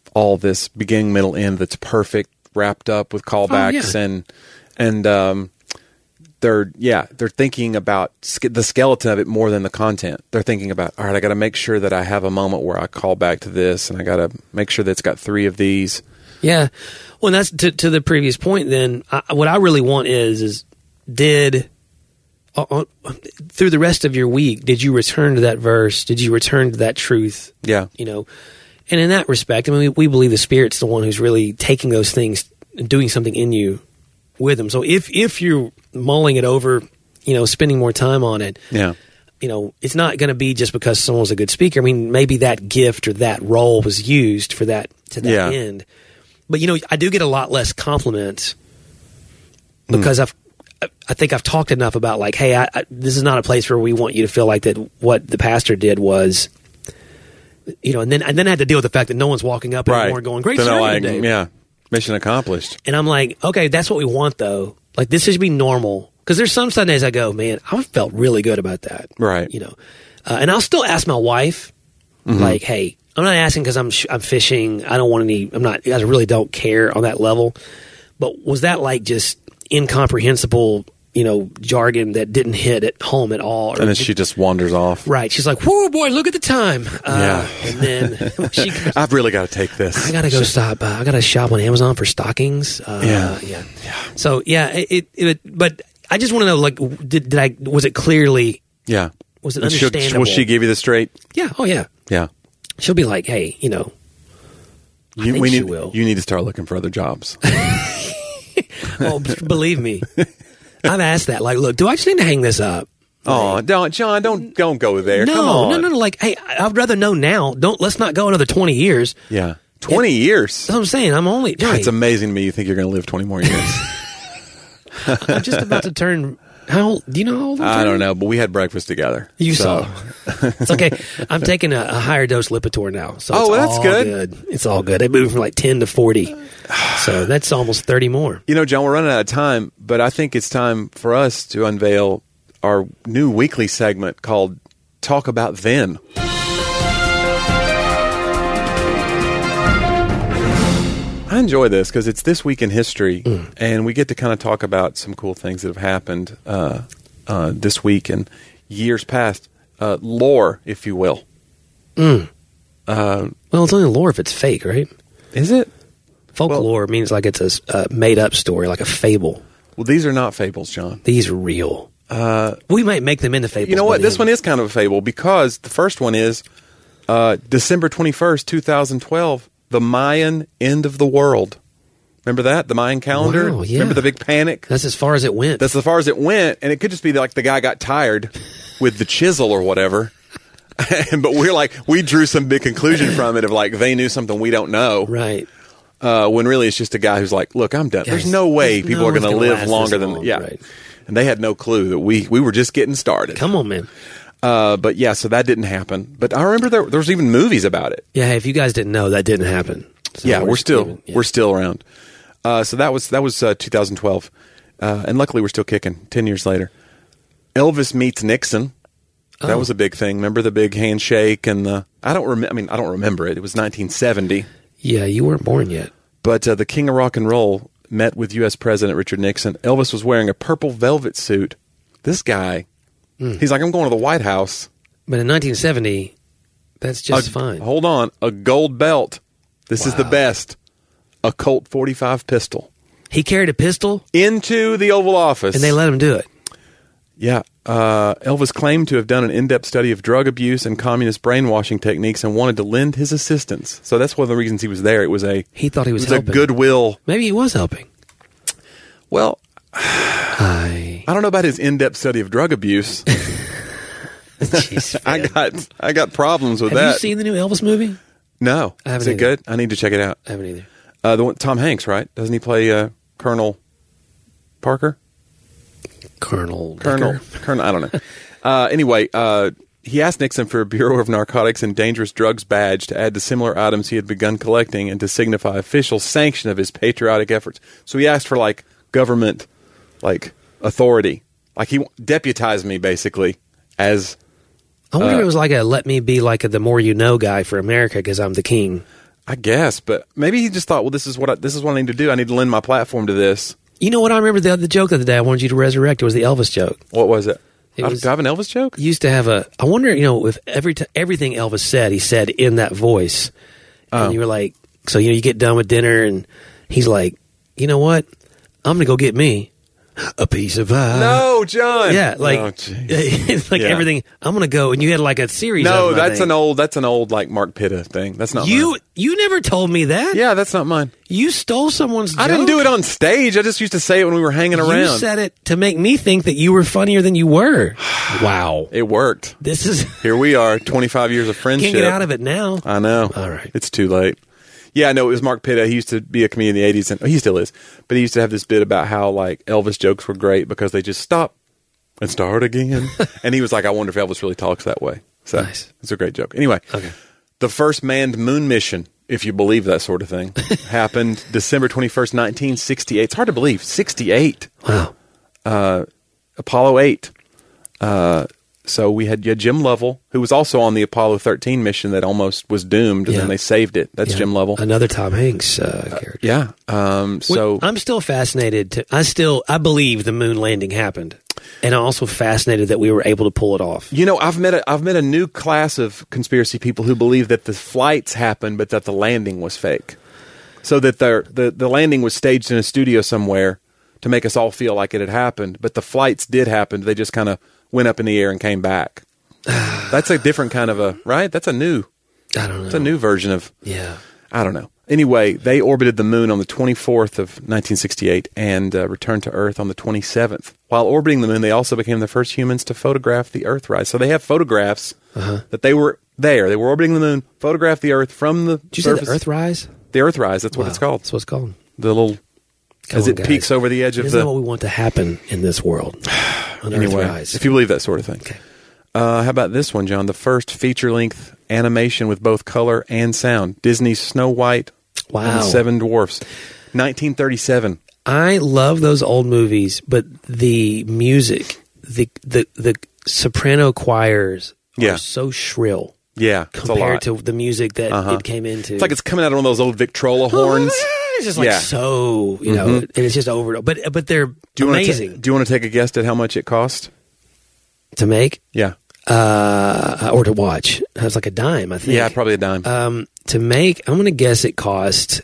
all this beginning, middle, end that's perfect, wrapped up with callbacks oh, yeah. and and um, they're yeah they're thinking about ske- the skeleton of it more than the content. They're thinking about, all right, I got to make sure that I have a moment where I call back to this, and I got to make sure that it's got three of these. Yeah, well, and that's to, to the previous point. Then, I, what I really want is is did uh, uh, through the rest of your week, did you return to that verse? Did you return to that truth? Yeah, you know, and in that respect, I mean, we, we believe the Spirit's the one who's really taking those things and doing something in you with them. So if if you're mulling it over, you know, spending more time on it, yeah. you know, it's not going to be just because someone's a good speaker. I mean, maybe that gift or that role was used for that to that yeah. end. But, you know, I do get a lot less compliments because mm. I've, I think I've talked enough about, like, hey, I, I, this is not a place where we want you to feel like that what the pastor did was, you know, and then and then I had to deal with the fact that no one's walking up right. anymore going, great then sermon like, today. Yeah, mission accomplished. And I'm like, okay, that's what we want, though. Like, this should be normal. Because there's some Sundays I go, man, I felt really good about that. Right. You know, uh, and I'll still ask my wife, mm-hmm. like, hey, I'm not asking because I'm sh- I'm fishing. I don't want any. I'm not. I really don't care on that level. But was that like just incomprehensible, you know, jargon that didn't hit at home at all? And then she just wanders off. Right. She's like, "Whoa, boy, look at the time." Uh, yeah. And then she. I've really got to take this. I got to go stop. Uh, I got to shop on Amazon for stockings. Uh, yeah. yeah. Yeah. So yeah, it. it, it but I just want to know, like, did, did I? Was it clearly? Yeah. Was it and understandable? Will she give you the straight? Yeah. Oh yeah. Yeah. She'll be like, hey, you know, I you, think we she need, will. You need to start looking for other jobs. Oh, believe me. I've asked that. Like, look, do I just need to hang this up? Oh, like, don't, John, don't, don't go there. No, Come on. no, no, no. Like, hey, I'd rather know now. Don't, let's not go another twenty years. Yeah. twenty it, years. That's what I'm saying. I'm only, God, it's amazing to me you think you're going to live twenty more years. I'm just about to turn. How old? Do you know how old I'm I don't know, but we had breakfast together. You so. saw. It's okay. I'm taking a, a higher dose Lipitor now. So oh, it's well, that's all good. good. It's all good. They moved from like ten to forty. So that's almost thirty more. You know, John, we're running out of time, but I think it's time for us to unveil our new weekly segment called Talk About Then. I enjoy this because it's This Week in History, mm. and we get to kind of talk about some cool things that have happened uh, uh, this week and years past. Uh, lore, if you will. Mm. Uh, well, it's only lore if it's fake, right? Is it? Folklore well, means like it's a, a made-up story, like a fable. Well, these are not fables, John. These are real. Uh, we might make them into fables. You know what? This one is kind of a fable because the first one is uh, December twenty-first, twenty twelve. The Mayan end of the world. Remember that? The Mayan calendar? Wow, yeah. Remember the big panic? That's as far as it went. That's as far as it went. And it could just be like the guy got tired with the chisel or whatever. But we're like, we drew some big conclusion from it of like, they knew something we don't know. Right. Uh, when really it's just a guy who's like, look, I'm done. Guys, There's no way people no are going to live longer long, than... Yeah. Right. And they had no clue that we, we were just getting started. Come on, man. Uh, but yeah, so that didn't happen. But I remember there, there was even movies about it. Yeah, if you guys didn't know, that didn't happen. So yeah, we're, we're still even, yeah. we're still around. Uh, so that was that was uh, two thousand twelve, uh, and luckily we're still kicking. Ten years later, Elvis meets Nixon. That oh. was a big thing. Remember the big handshake and the? I don't remember. I mean, I don't remember it. It was nineteen seventy. Yeah, you weren't born yet. But uh, the King of Rock and Roll met with U S President Richard Nixon. Elvis was wearing a purple velvet suit. This guy, mm. he's like, I'm going to the White House. But in nineteen seventy, that's just a, fine. Hold on, a gold belt. This wow. is the best. A Colt forty-five pistol. He carried a pistol? Into the Oval Office. And they let him do it? Yeah. Uh, Elvis claimed to have done an in-depth study of drug abuse and communist brainwashing techniques and wanted to lend his assistance. So that's one of the reasons he was there. It was a... He thought he was, it was helping. a goodwill... Maybe he was helping. Well, I... I don't know about his in-depth study of drug abuse. Jeez, I got I got problems with have that. Have you seen the new Elvis movie? No. I haven't Is it either. good? I need to check it out. I haven't either. Uh, the one, Tom Hanks, right? Doesn't he play uh, Colonel Parker? Colonel Colonel. Decker? Colonel. I don't know. Uh, anyway, uh, he asked Nixon for a Bureau of Narcotics and Dangerous Drugs badge to add to similar items he had begun collecting and to signify official sanction of his patriotic efforts. So he asked for like government, like authority, like he deputized me basically as. I wonder uh, if it was like a let me be like a the more you know guy for America because I'm the king. I guess, but maybe he just thought, well, this is what I, this is what I need to do. I need to lend my platform to this. You know what? I remember the other joke the other day I wanted you to resurrect. It was the Elvis joke. What was it? It I, was- do I have an Elvis joke? He used to have a. I wonder, you know, if every t- everything Elvis said, he said in that voice, and Oh. you were like, so you know, you get done with dinner, and he's like, you know what? I'm gonna go get me a piece of pie. No, John. Yeah, like, Oh, jeez. it's like Yeah. everything. I'm gonna go, and you had like a series. No, of them, I that's think. an old. That's an old like Mark Pitta thing. That's not You mine. you never told me that. Yeah, that's not mine. You stole someone's. I didn't joke. do it on stage. I just used to say it when we were hanging You around. said it to make me think that you were funnier than you were. Wow, It worked. this is Here we are, twenty-five years of friendship. can't get out of it now. I know. All right. It's too late. Yeah, no, it was Mark Pitta. He used to be a comedian in the eighties, and he still is. But he used to have this bit about how like Elvis jokes were great because they just stop and start again. And he was like, I wonder if Elvis really talks that way. So Nice. it's a great joke. Anyway, Okay. the first manned moon mission, if you believe that sort of thing, happened December twenty-first, nineteen sixty-eight. It's hard to believe. sixty-eight. Wow. Uh, Apollo eight. Uh, so we had, you had Jim Lovell, who was also on the Apollo thirteen mission that almost was doomed, and Yeah. then they saved it. That's Yeah. Jim Lovell. Another Tom Hanks uh, character. Yeah. Um, so Wait, I'm still fascinated. To, I still I believe the moon landing happened, and I'm also fascinated that we were able to pull it off. you know, I've met a, I've met a new class of conspiracy people who believe that the flights happened, but that the landing was fake. So that the the the landing was staged in a studio somewhere to make us all feel like it had happened, but the flights did happen. They just kind of went up in the air and came back. That's a different kind of a right. That's a new. I don't know. It's a new version of. Yeah. I don't know. Anyway, they orbited the moon on the twenty-fourth of nineteen sixty-eight and uh, returned to Earth on the twenty-seventh. While orbiting the moon, they also became the first humans to photograph the Earthrise. So they have photographs Uh-huh. that they were there. They were orbiting the moon, photographed the Earth from the Did you say surface. the Earthrise? The Earthrise. That's what Wow. it's called. That's what it's called. The little Come as on, it guys. peeks over the edge of Isn't the. that what we want to happen in this world? An Anyway, Earthrise. if you believe that sort of thing. Okay. Uh, how about this one, John? The first feature-length animation with both color and sound. Disney's Snow White and Wow. the Seven Dwarfs. nineteen thirty-seven. I love those old movies, but the music, the the the soprano choirs are Yeah. so shrill Yeah, it's a compared lot. to the music that Uh-huh. it came into. It's like it's coming out of one of those old Victrola horns. It's just like Yeah. so, you know, Mhm. and it's just over. But but they're Do you wanna amazing ta- do you want to take a guess at how much it cost? to make Yeah, uh, or to watch. It was like a dime, I think. yeah, probably a dime. Um, to make, I'm going to guess it cost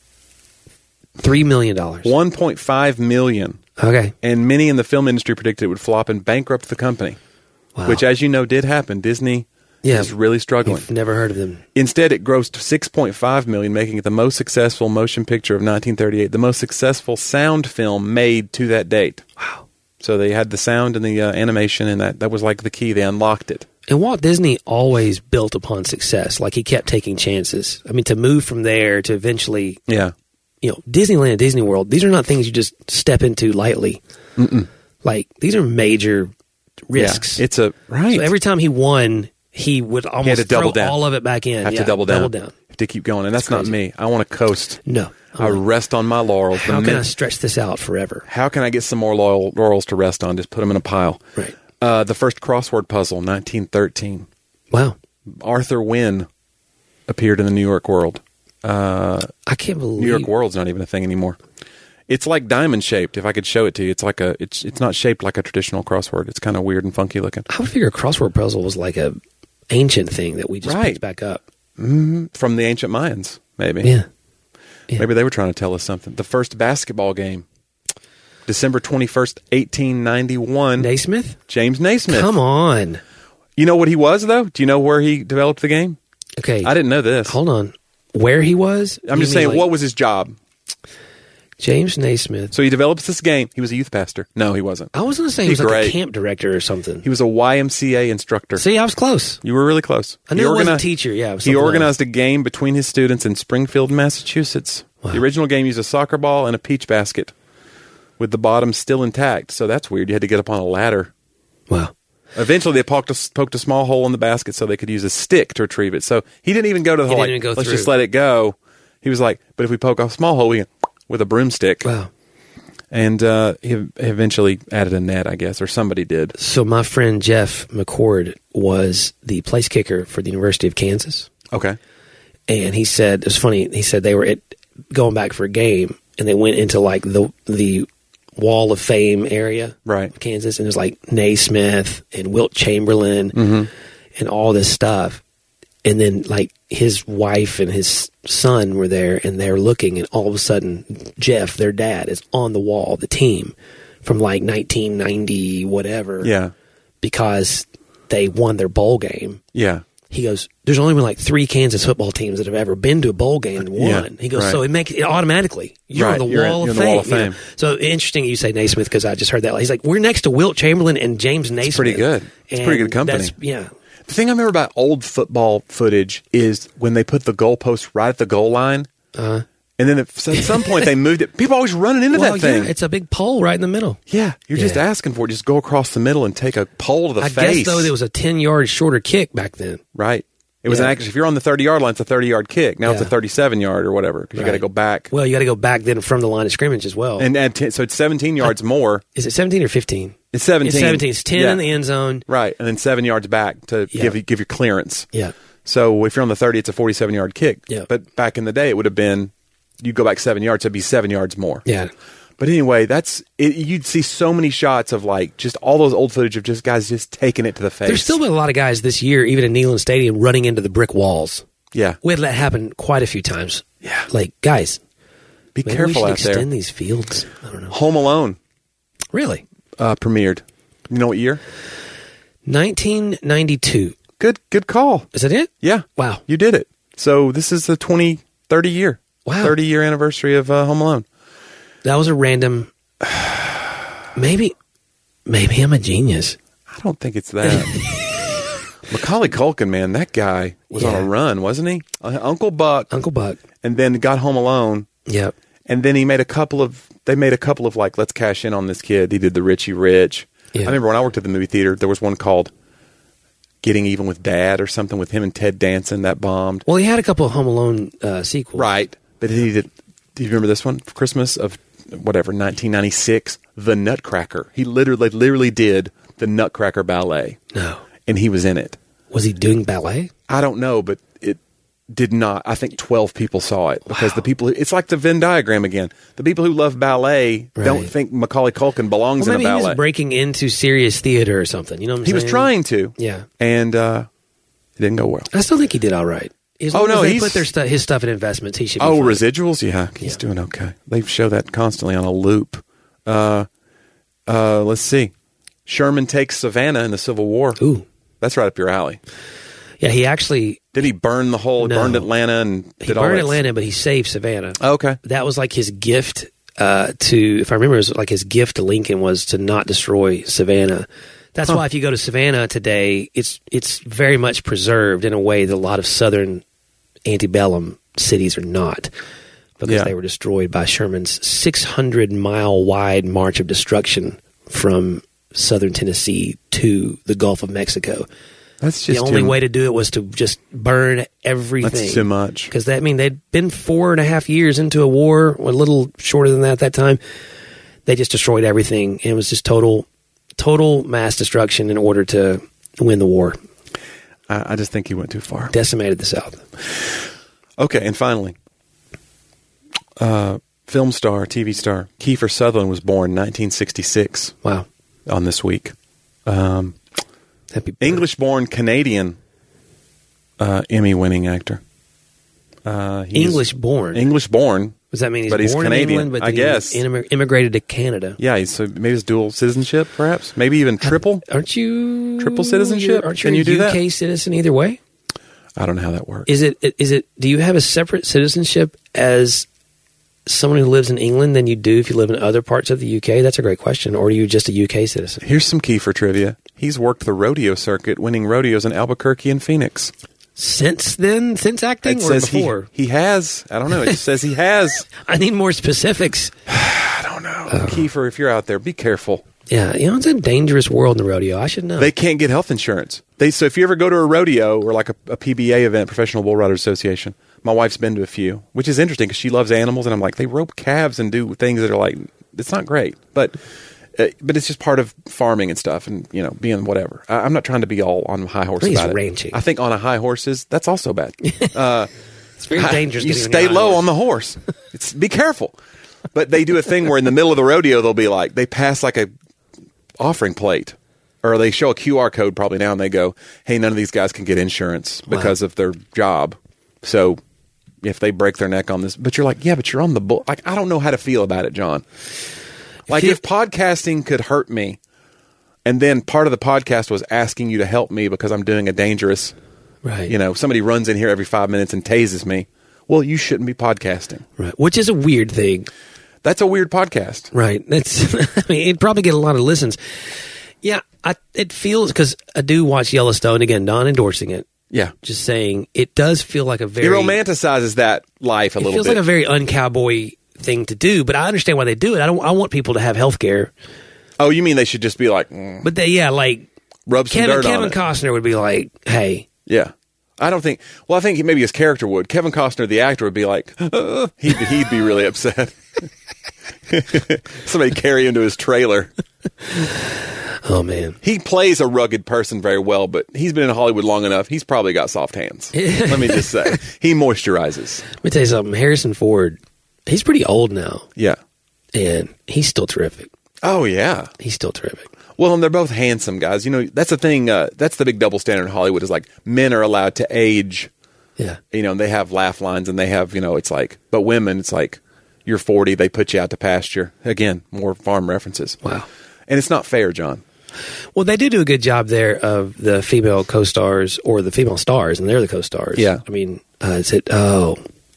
three million dollars. one point five million. Okay, And many in the film industry predicted it would flop and bankrupt the company, wow. which, as you know, did happen. Disney Yeah. is really struggling. I've never heard of them. Instead, it grossed six point five million, making it the most successful motion picture of nineteen thirty-eight, the most successful sound film made to that date. Wow. So they had the sound and the uh, animation, and that that was like the key. They unlocked it. And Walt Disney always built upon success. Like he kept taking chances. I mean, to move from there to eventually, Yeah. you know, Disneyland, Disney World, these are not things you just step into lightly. Mm-mm. Like these are major risks. Yeah. It's a right. So every time he won, he would almost He had to double throw down. all of it back in. have Yeah, to double down. Double down. Have to keep going, and that's, That's not crazy. me. I want to coast. No. I rest on my laurels. The How can I min- stretch this out forever? How can I get some more laurel, laurels to rest on? Just put them in a pile. Right. Uh, the first crossword puzzle, nineteen thirteen. Wow. Arthur Wynn appeared in the New York World. Uh, I can't believe New York World's not even a thing anymore. It's like diamond shaped. If I could show it to you, it's like a. It's it's not shaped like a traditional crossword. It's kind of weird and funky looking. I would figure a crossword puzzle was like a ancient thing that we just Right. picked back up. Mm, from the ancient Mayans, maybe. Yeah. Yeah. Maybe they were trying to tell us something. The first basketball game, December twenty-first, eighteen ninety-one. Naismith? James Naismith. Come on. You know what he was, though? Do you know where he developed the game? Okay. I didn't know this. Hold on. Where he was? I'm You just mean saying, like what was his job? James Naismith. So he develops this game. He was a youth pastor. No, he wasn't. I was going to say he He's was like great. a camp director or something. He was a Y M C A instructor. See, I was close. You were really close. I knew He it wasn't organi- a teacher. Yeah. it was He something organized a game between his students in Springfield, Massachusetts. Wow. The original game used a soccer ball and a peach basket with the bottom still intact. So that's weird. You had to get up on a ladder. else. Wow. Eventually, they poked a, poked a small hole in the basket so they could use a stick to retrieve it. So he didn't even go to the He whole, didn't like, even go let's through. just let it go. He was like, but if we poke a small hole, we can with a broomstick. Wow. And uh, he eventually added a net, I guess, or somebody did. So my friend Jeff McCord was the place kicker for the University of Kansas. Okay. and he said, it was funny, he said they were at, going back for a game, and they went into like the the Wall of Fame area, right, Kansas, and there's like Naismith and Wilt Chamberlain mm-hmm. and all this stuff. And then, like, his wife and his son were there, and they were looking, and all of a sudden, Jeff, their dad, is on the wall, the team, from, like, nineteen ninety, whatever. Yeah. Because they won their bowl game. Yeah. He goes, there's only been, like, three Kansas football teams that have ever been to a bowl game and won. Yeah, he goes, right. so it makes it automatically. You're Right, on the you're wall in- of you're in the fame. Wall of you know? Fame. So interesting you say Naismith, because I just heard that. He's like, we're next to Wilt Chamberlain and James Naismith. It's pretty good. It's pretty good company. That's, yeah. The thing I remember about old football footage is when they put the goalpost right at the goal line, Uh-huh. and then at at some point they moved it. People always running into Well, that thing. yeah, it's a big pole right in the middle. Yeah, you're just Yeah. asking for it. Just go across the middle and take a pole to the I face. guess, though, there was a ten-yard shorter kick back then. Right. It was Yeah. an actually, if you're on the thirty-yard line, it's a thirty-yard kick. Now it's a Yeah. thirty-seven-yard or whatever, because you got to Right. go back. Well, you got to go back then from the line of scrimmage as well. And add ten, so it's seventeen yards more. Is it seventeen or fifteen? It's seventeen. It's seventeen. It's ten Yeah. in the end zone. Right, and then seven yards back to Yeah. give you give you clearance. Yeah. So if you're on the thirty, it's a forty-seven-yard kick. Yeah. But back in the day, it would have been, you'd go back seven yards, so it'd be seven yards more. Yeah. But anyway, that's it, you'd see so many shots of like just all those old footage of just guys just taking it to the face. There's still been a lot of guys this year, even in Neyland Stadium, running into the brick walls. yeah. We had that happen quite a few times. Yeah. Like, guys, Be maybe careful we should out there. extend these fields. I don't know. Home Alone Really? uh, premiered. You know what year? nineteen ninety-two. Good, good call. Is that it? Yeah. Wow. You did it. So this is the twenty, thirty year. Wow. thirty year anniversary of uh, Home Alone. That was a random. Maybe, maybe I'm a genius. I don't think it's that. Macaulay Culkin, man, that guy was on Yeah. a run, wasn't he? Uh, Uncle Buck, Uncle Buck. and then got Home Alone, Yep. and then he made a couple of. They made a couple of like, let's cash in on this kid. He did the Richie Rich. Yeah. I remember when I worked at the movie theater, there was one called Getting Even with Dad or something with him and Ted Danson that bombed. Well, he had a couple of Home Alone uh, sequels. Right, but he did. Do you remember this one? For Christmas of whatever nineteen ninety-six, The Nutcracker. He literally, literally did the Nutcracker ballet, No. and he was in it. Was he doing ballet? I don't know, but it did not. I think twelve people saw it because the people. It's like the Venn diagram again. The people who love ballet don't Right. think Macaulay Culkin belongs Well, in a maybe he ballet. was breaking into serious theater or something. You know what I'm he saying? was trying to, Yeah. and uh, it didn't go well. I still think he did all right. As Oh, long no, as they he's- put their stu- his stuff in investments, he should be Oh, fine. residuals? Yeah, he's Yeah. doing okay. They show that constantly on a loop. Uh, uh, let's see. Sherman takes Savannah in the Civil War. Ooh. That's right up your alley. Yeah, he actually Did he burn the whole? No. Burned Atlanta and he did all burned that? Atlanta, but he saved Savannah. Oh, okay. That was like his gift uh, to, if I remember, it was like his gift to Lincoln was to not destroy Savannah. That's Huh. why if you go to Savannah today, it's it's very much preserved in a way that a lot of southern antebellum cities are not, because Yeah. they were destroyed by Sherman's six hundred mile wide march of destruction from southern Tennessee to the Gulf of Mexico. That's The just only too, way to do it was to just burn everything. That's too much. Because that I mean they'd been four and a half years into a war, a little shorter than that at that time. They just destroyed everything, and it was just total, total mass destruction in order to win the war. I, I just think he went too far. Decimated the South. Okay, and finally, uh, film star, T V star Kiefer Sutherland was born nineteen sixty-six Wow. on this week. Um, Happy English-born Canadian uh, Emmy-winning actor. Uh, he is English-born. English-born. Does that mean he's but he's born Canadian, in England, but I then guess. he immig- immigrated to Canada? Yeah, he's, so maybe it's dual citizenship, perhaps. Maybe even triple. Aren't you Triple citizenship? you're- Aren't you Can a you do U K that? citizen either way? I don't know how that works. Is it? Is it? Do you have a separate citizenship as someone who lives in England than you do if you live in other parts of the U K? That's a great question. Or are you just a U K citizen? Here's some Kiefer trivia. He's worked the rodeo circuit, winning rodeos in Albuquerque and Phoenix. Since then, since acting, It or says before? he, he has. I don't know. It just says he has. I need more specifics. I don't know. Kiefer, if you're out there, be careful. Yeah, you know it's a dangerous world in the rodeo. I should know. They can't get health insurance. They so if you ever go to a rodeo or like a, a P B A event, Professional Bull Riders Association. My wife's been to a few, which is interesting because she loves animals, and I'm like, they rope calves and do things that are like, it's not great, but uh, but it's just part of farming and stuff, and you know, being whatever. I, I'm not trying to be all on high horse I think about it's it. ranching. I think on a high horse is that's also bad. uh, It's very dangerous. You getting stay on low horse. on the horse. It's be careful. But they do a thing where in the middle of the rodeo they'll be like they pass like a offering plate, or they show a Q R code probably now, and they go, "Hey, none of these guys can get insurance because wow. of their job. So if they break their neck on this," but you're like, "Yeah, but you're on the bull." Like I don't know how to feel about it, John. Like if, if podcasting could hurt me, and then part of the podcast was asking you to help me because I'm doing a dangerous, right? You know, somebody runs in here every five minutes and tases me. Well, you shouldn't be podcasting. Right. Which is a weird thing. That's a weird podcast. Right. That's, I mean, it'd probably get a lot of listens. Yeah. I, it feels, because I do watch Yellowstone, again, not endorsing it. Yeah. Just saying, it does feel like a very... It romanticizes that life a little bit. It feels like a very un-cowboy thing to do, but I understand why they do it. I don't. I want people to have health care. Oh, you mean they should just be like... Mm, but they, yeah, like... Rub some Kevin, dirt Kevin on it. Costner would be like, hey... Yeah. I don't think. Well, I think maybe his character would. Kevin Costner, the actor, would be like, uh, he'd he'd be really upset. Somebody carry him to his trailer. Oh man, he plays a rugged person very well, but he's been in Hollywood long enough. He's probably got soft hands. Let me just say, he moisturizes. Let me tell you something. Harrison Ford, he's pretty old now. Yeah, and he's still terrific. Oh yeah, he's still terrific. Well, and they're both handsome guys. You know, that's the thing. Uh, that's the big double standard in Hollywood is like men are allowed to age. Yeah. You know, and they have laugh lines and they have, you know, it's like, but women, it's like you're forty, they put you out to pasture. Again, more farm references. Wow. And it's not fair, John. Well, they do do a good job there of the female co-stars or the female stars, and they're the co-stars. Yeah. I mean, uh, is it, oh.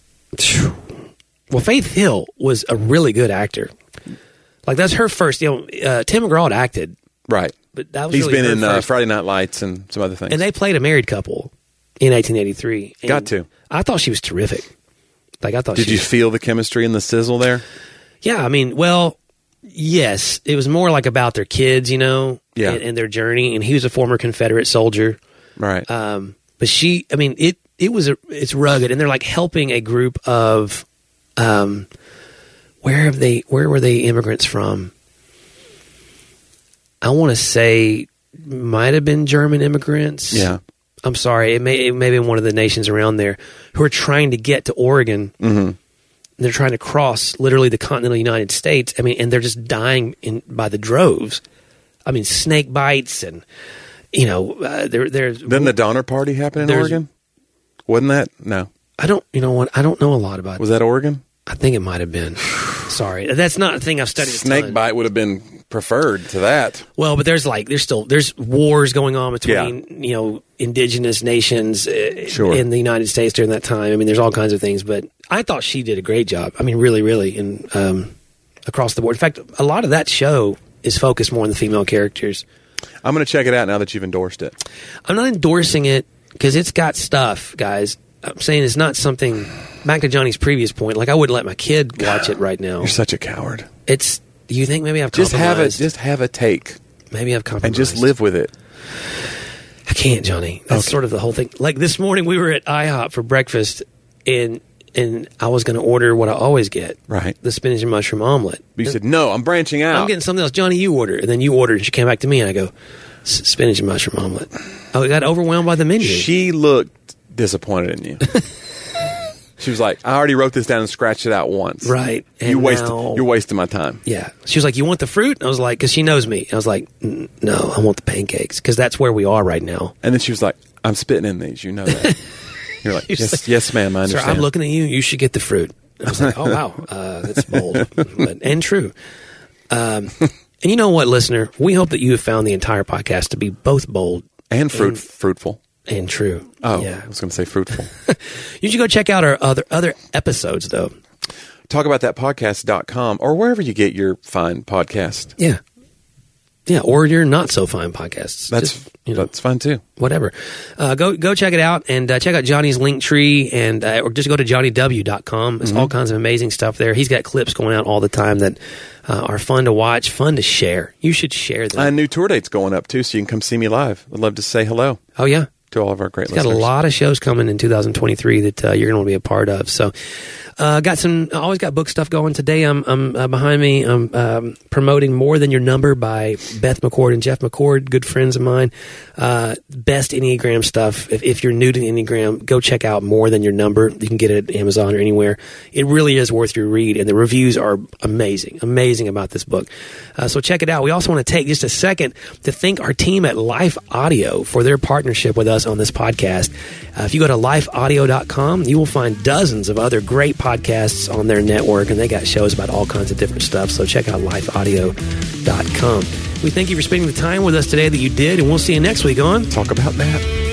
Well, Faith Hill was a really good actor. Like, that's her first, you know, uh, Tim McGraw had acted. Right. But that was He's really been her in uh, first. Friday Night Lights and some other things. And they played a married couple in eighteen eighty-three. And Got to. I thought she was terrific. Like I thought. Did she you was, feel the chemistry and the sizzle there? Yeah, I mean, well, yes. It was more like about their kids, you know, yeah. and, and their journey. And he was a former Confederate soldier. Right. Um, but she, I mean, it it was a, it's rugged, and they're like helping a group of, um, where have they? Where were they immigrants from? I want to say might have been German immigrants. Yeah. I'm sorry. It may, it may have been one of the nations around there who are trying to get to Oregon. Mm-hmm. They're trying to cross literally the continental United States. I mean, and they're just dying in by the droves. I mean, snake bites and, you know, uh, there, there's... Didn't the Donner Party happen in Oregon? Wasn't that? No. I don't, you know what? I don't know a lot about Was that Oregon? I think it might have been. Sorry. That's not a thing I've studied a Snake ton. bite would have been preferred to that. Well, but there's like, there's still, there's wars going on between, yeah. you know, indigenous nations uh, sure. in the United States during that time. I mean, there's all kinds of things, but I thought she did a great job. I mean, really, really, in, um, across the board. In fact, a lot of that show is focused more on the female characters. I'm going to check it out now that you've endorsed it. I'm not endorsing it because it's got stuff, guys. I'm saying it's not something, back to Johnny's previous point, like I wouldn't let my kid watch it right now. You're such a coward. It's, do you think maybe I've just compromised? have it. Just have a take. Maybe I've compromised. And just live with it. I can't, Johnny. That's okay. sort of the whole thing. Like this morning we were at IHOP for breakfast and and I was going to order what I always get. Right. The spinach and mushroom omelet. But you and said, no, I'm branching out. I'm getting something else. Johnny, you order. And then you ordered and she came back to me and I go, spinach and mushroom omelet. I got overwhelmed by the menu. She looked disappointed in you. She was like, I already wrote this down and scratched it out once. Right. And you wasted, now, you're wasting my time. Yeah. She was like, you want the fruit? And I was like, because she knows me. I was like, no, I want the pancakes because that's where we are right now. And then she was like, I'm spitting in these. You know that. You're like, yes, like, yes, ma'am, I understand. Sir, I'm looking at you. You should get the fruit. I was like, oh, wow. Uh, that's bold but, and true. Um, and you know what, listener? We hope that you have found the entire podcast to be both bold and fruit, and, fruitful. And true. Oh, yeah. I was going to say fruitful. You should go check out our other other episodes, though. Talk about that podcast dot com or wherever you get your fine podcast. Yeah. Yeah, or your not so fine podcasts. That's Just, you know, that's fine too. Whatever. Uh, go go check it out and uh, check out Johnny's Linktree and uh, or just go to johnny w dot com. There's mm-hmm. all kinds of amazing stuff there. He's got clips going out all the time that uh, are fun to watch, fun to share. You should share them. And new tour dates going up too, so you can come see me live. I'd love to say hello. Oh yeah. to all of our great He's listeners. got a lot of shows coming in two thousand twenty-three that uh, you're going to want to be a part of. So, uh, got some. I always got book stuff going. Today, I'm, I'm uh, behind me. I'm um, promoting More Than Your Number by Beth McCord and Jeff McCord, good friends of mine. Uh, best Enneagram stuff. If, if you're new to the Enneagram, go check out More Than Your Number. You can get it at Amazon or anywhere. It really is worth your read, and the reviews are amazing, amazing about this book. Uh, so check it out. We also want to take just a second to thank our team at Life Audio for their partnership with us on this podcast. Uh, if you go to life audio dot com, you will find dozens of other great podcasts on their network, and they got shows about all kinds of different stuff. So check out life audio dot com. We thank you for spending the time with us today that you did, and we'll see you next week on Talk About That.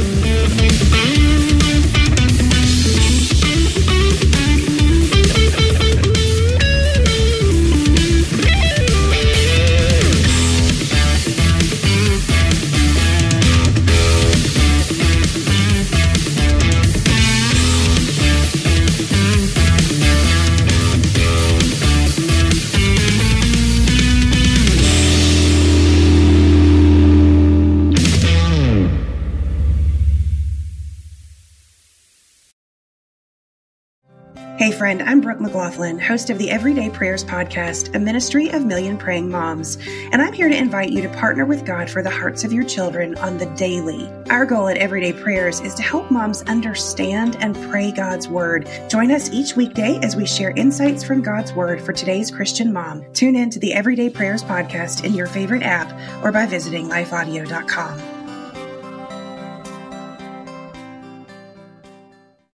Hey friend, I'm Brooke McLaughlin, host of the Everyday Prayers podcast, a ministry of million praying moms, and I'm here to invite you to partner with God for the hearts of your children on the daily. Our goal at Everyday Prayers is to help moms understand and pray God's Word. Join us each weekday as we share insights from God's Word for today's Christian mom. Tune in to the Everyday Prayers podcast in your favorite app or by visiting life audio dot com.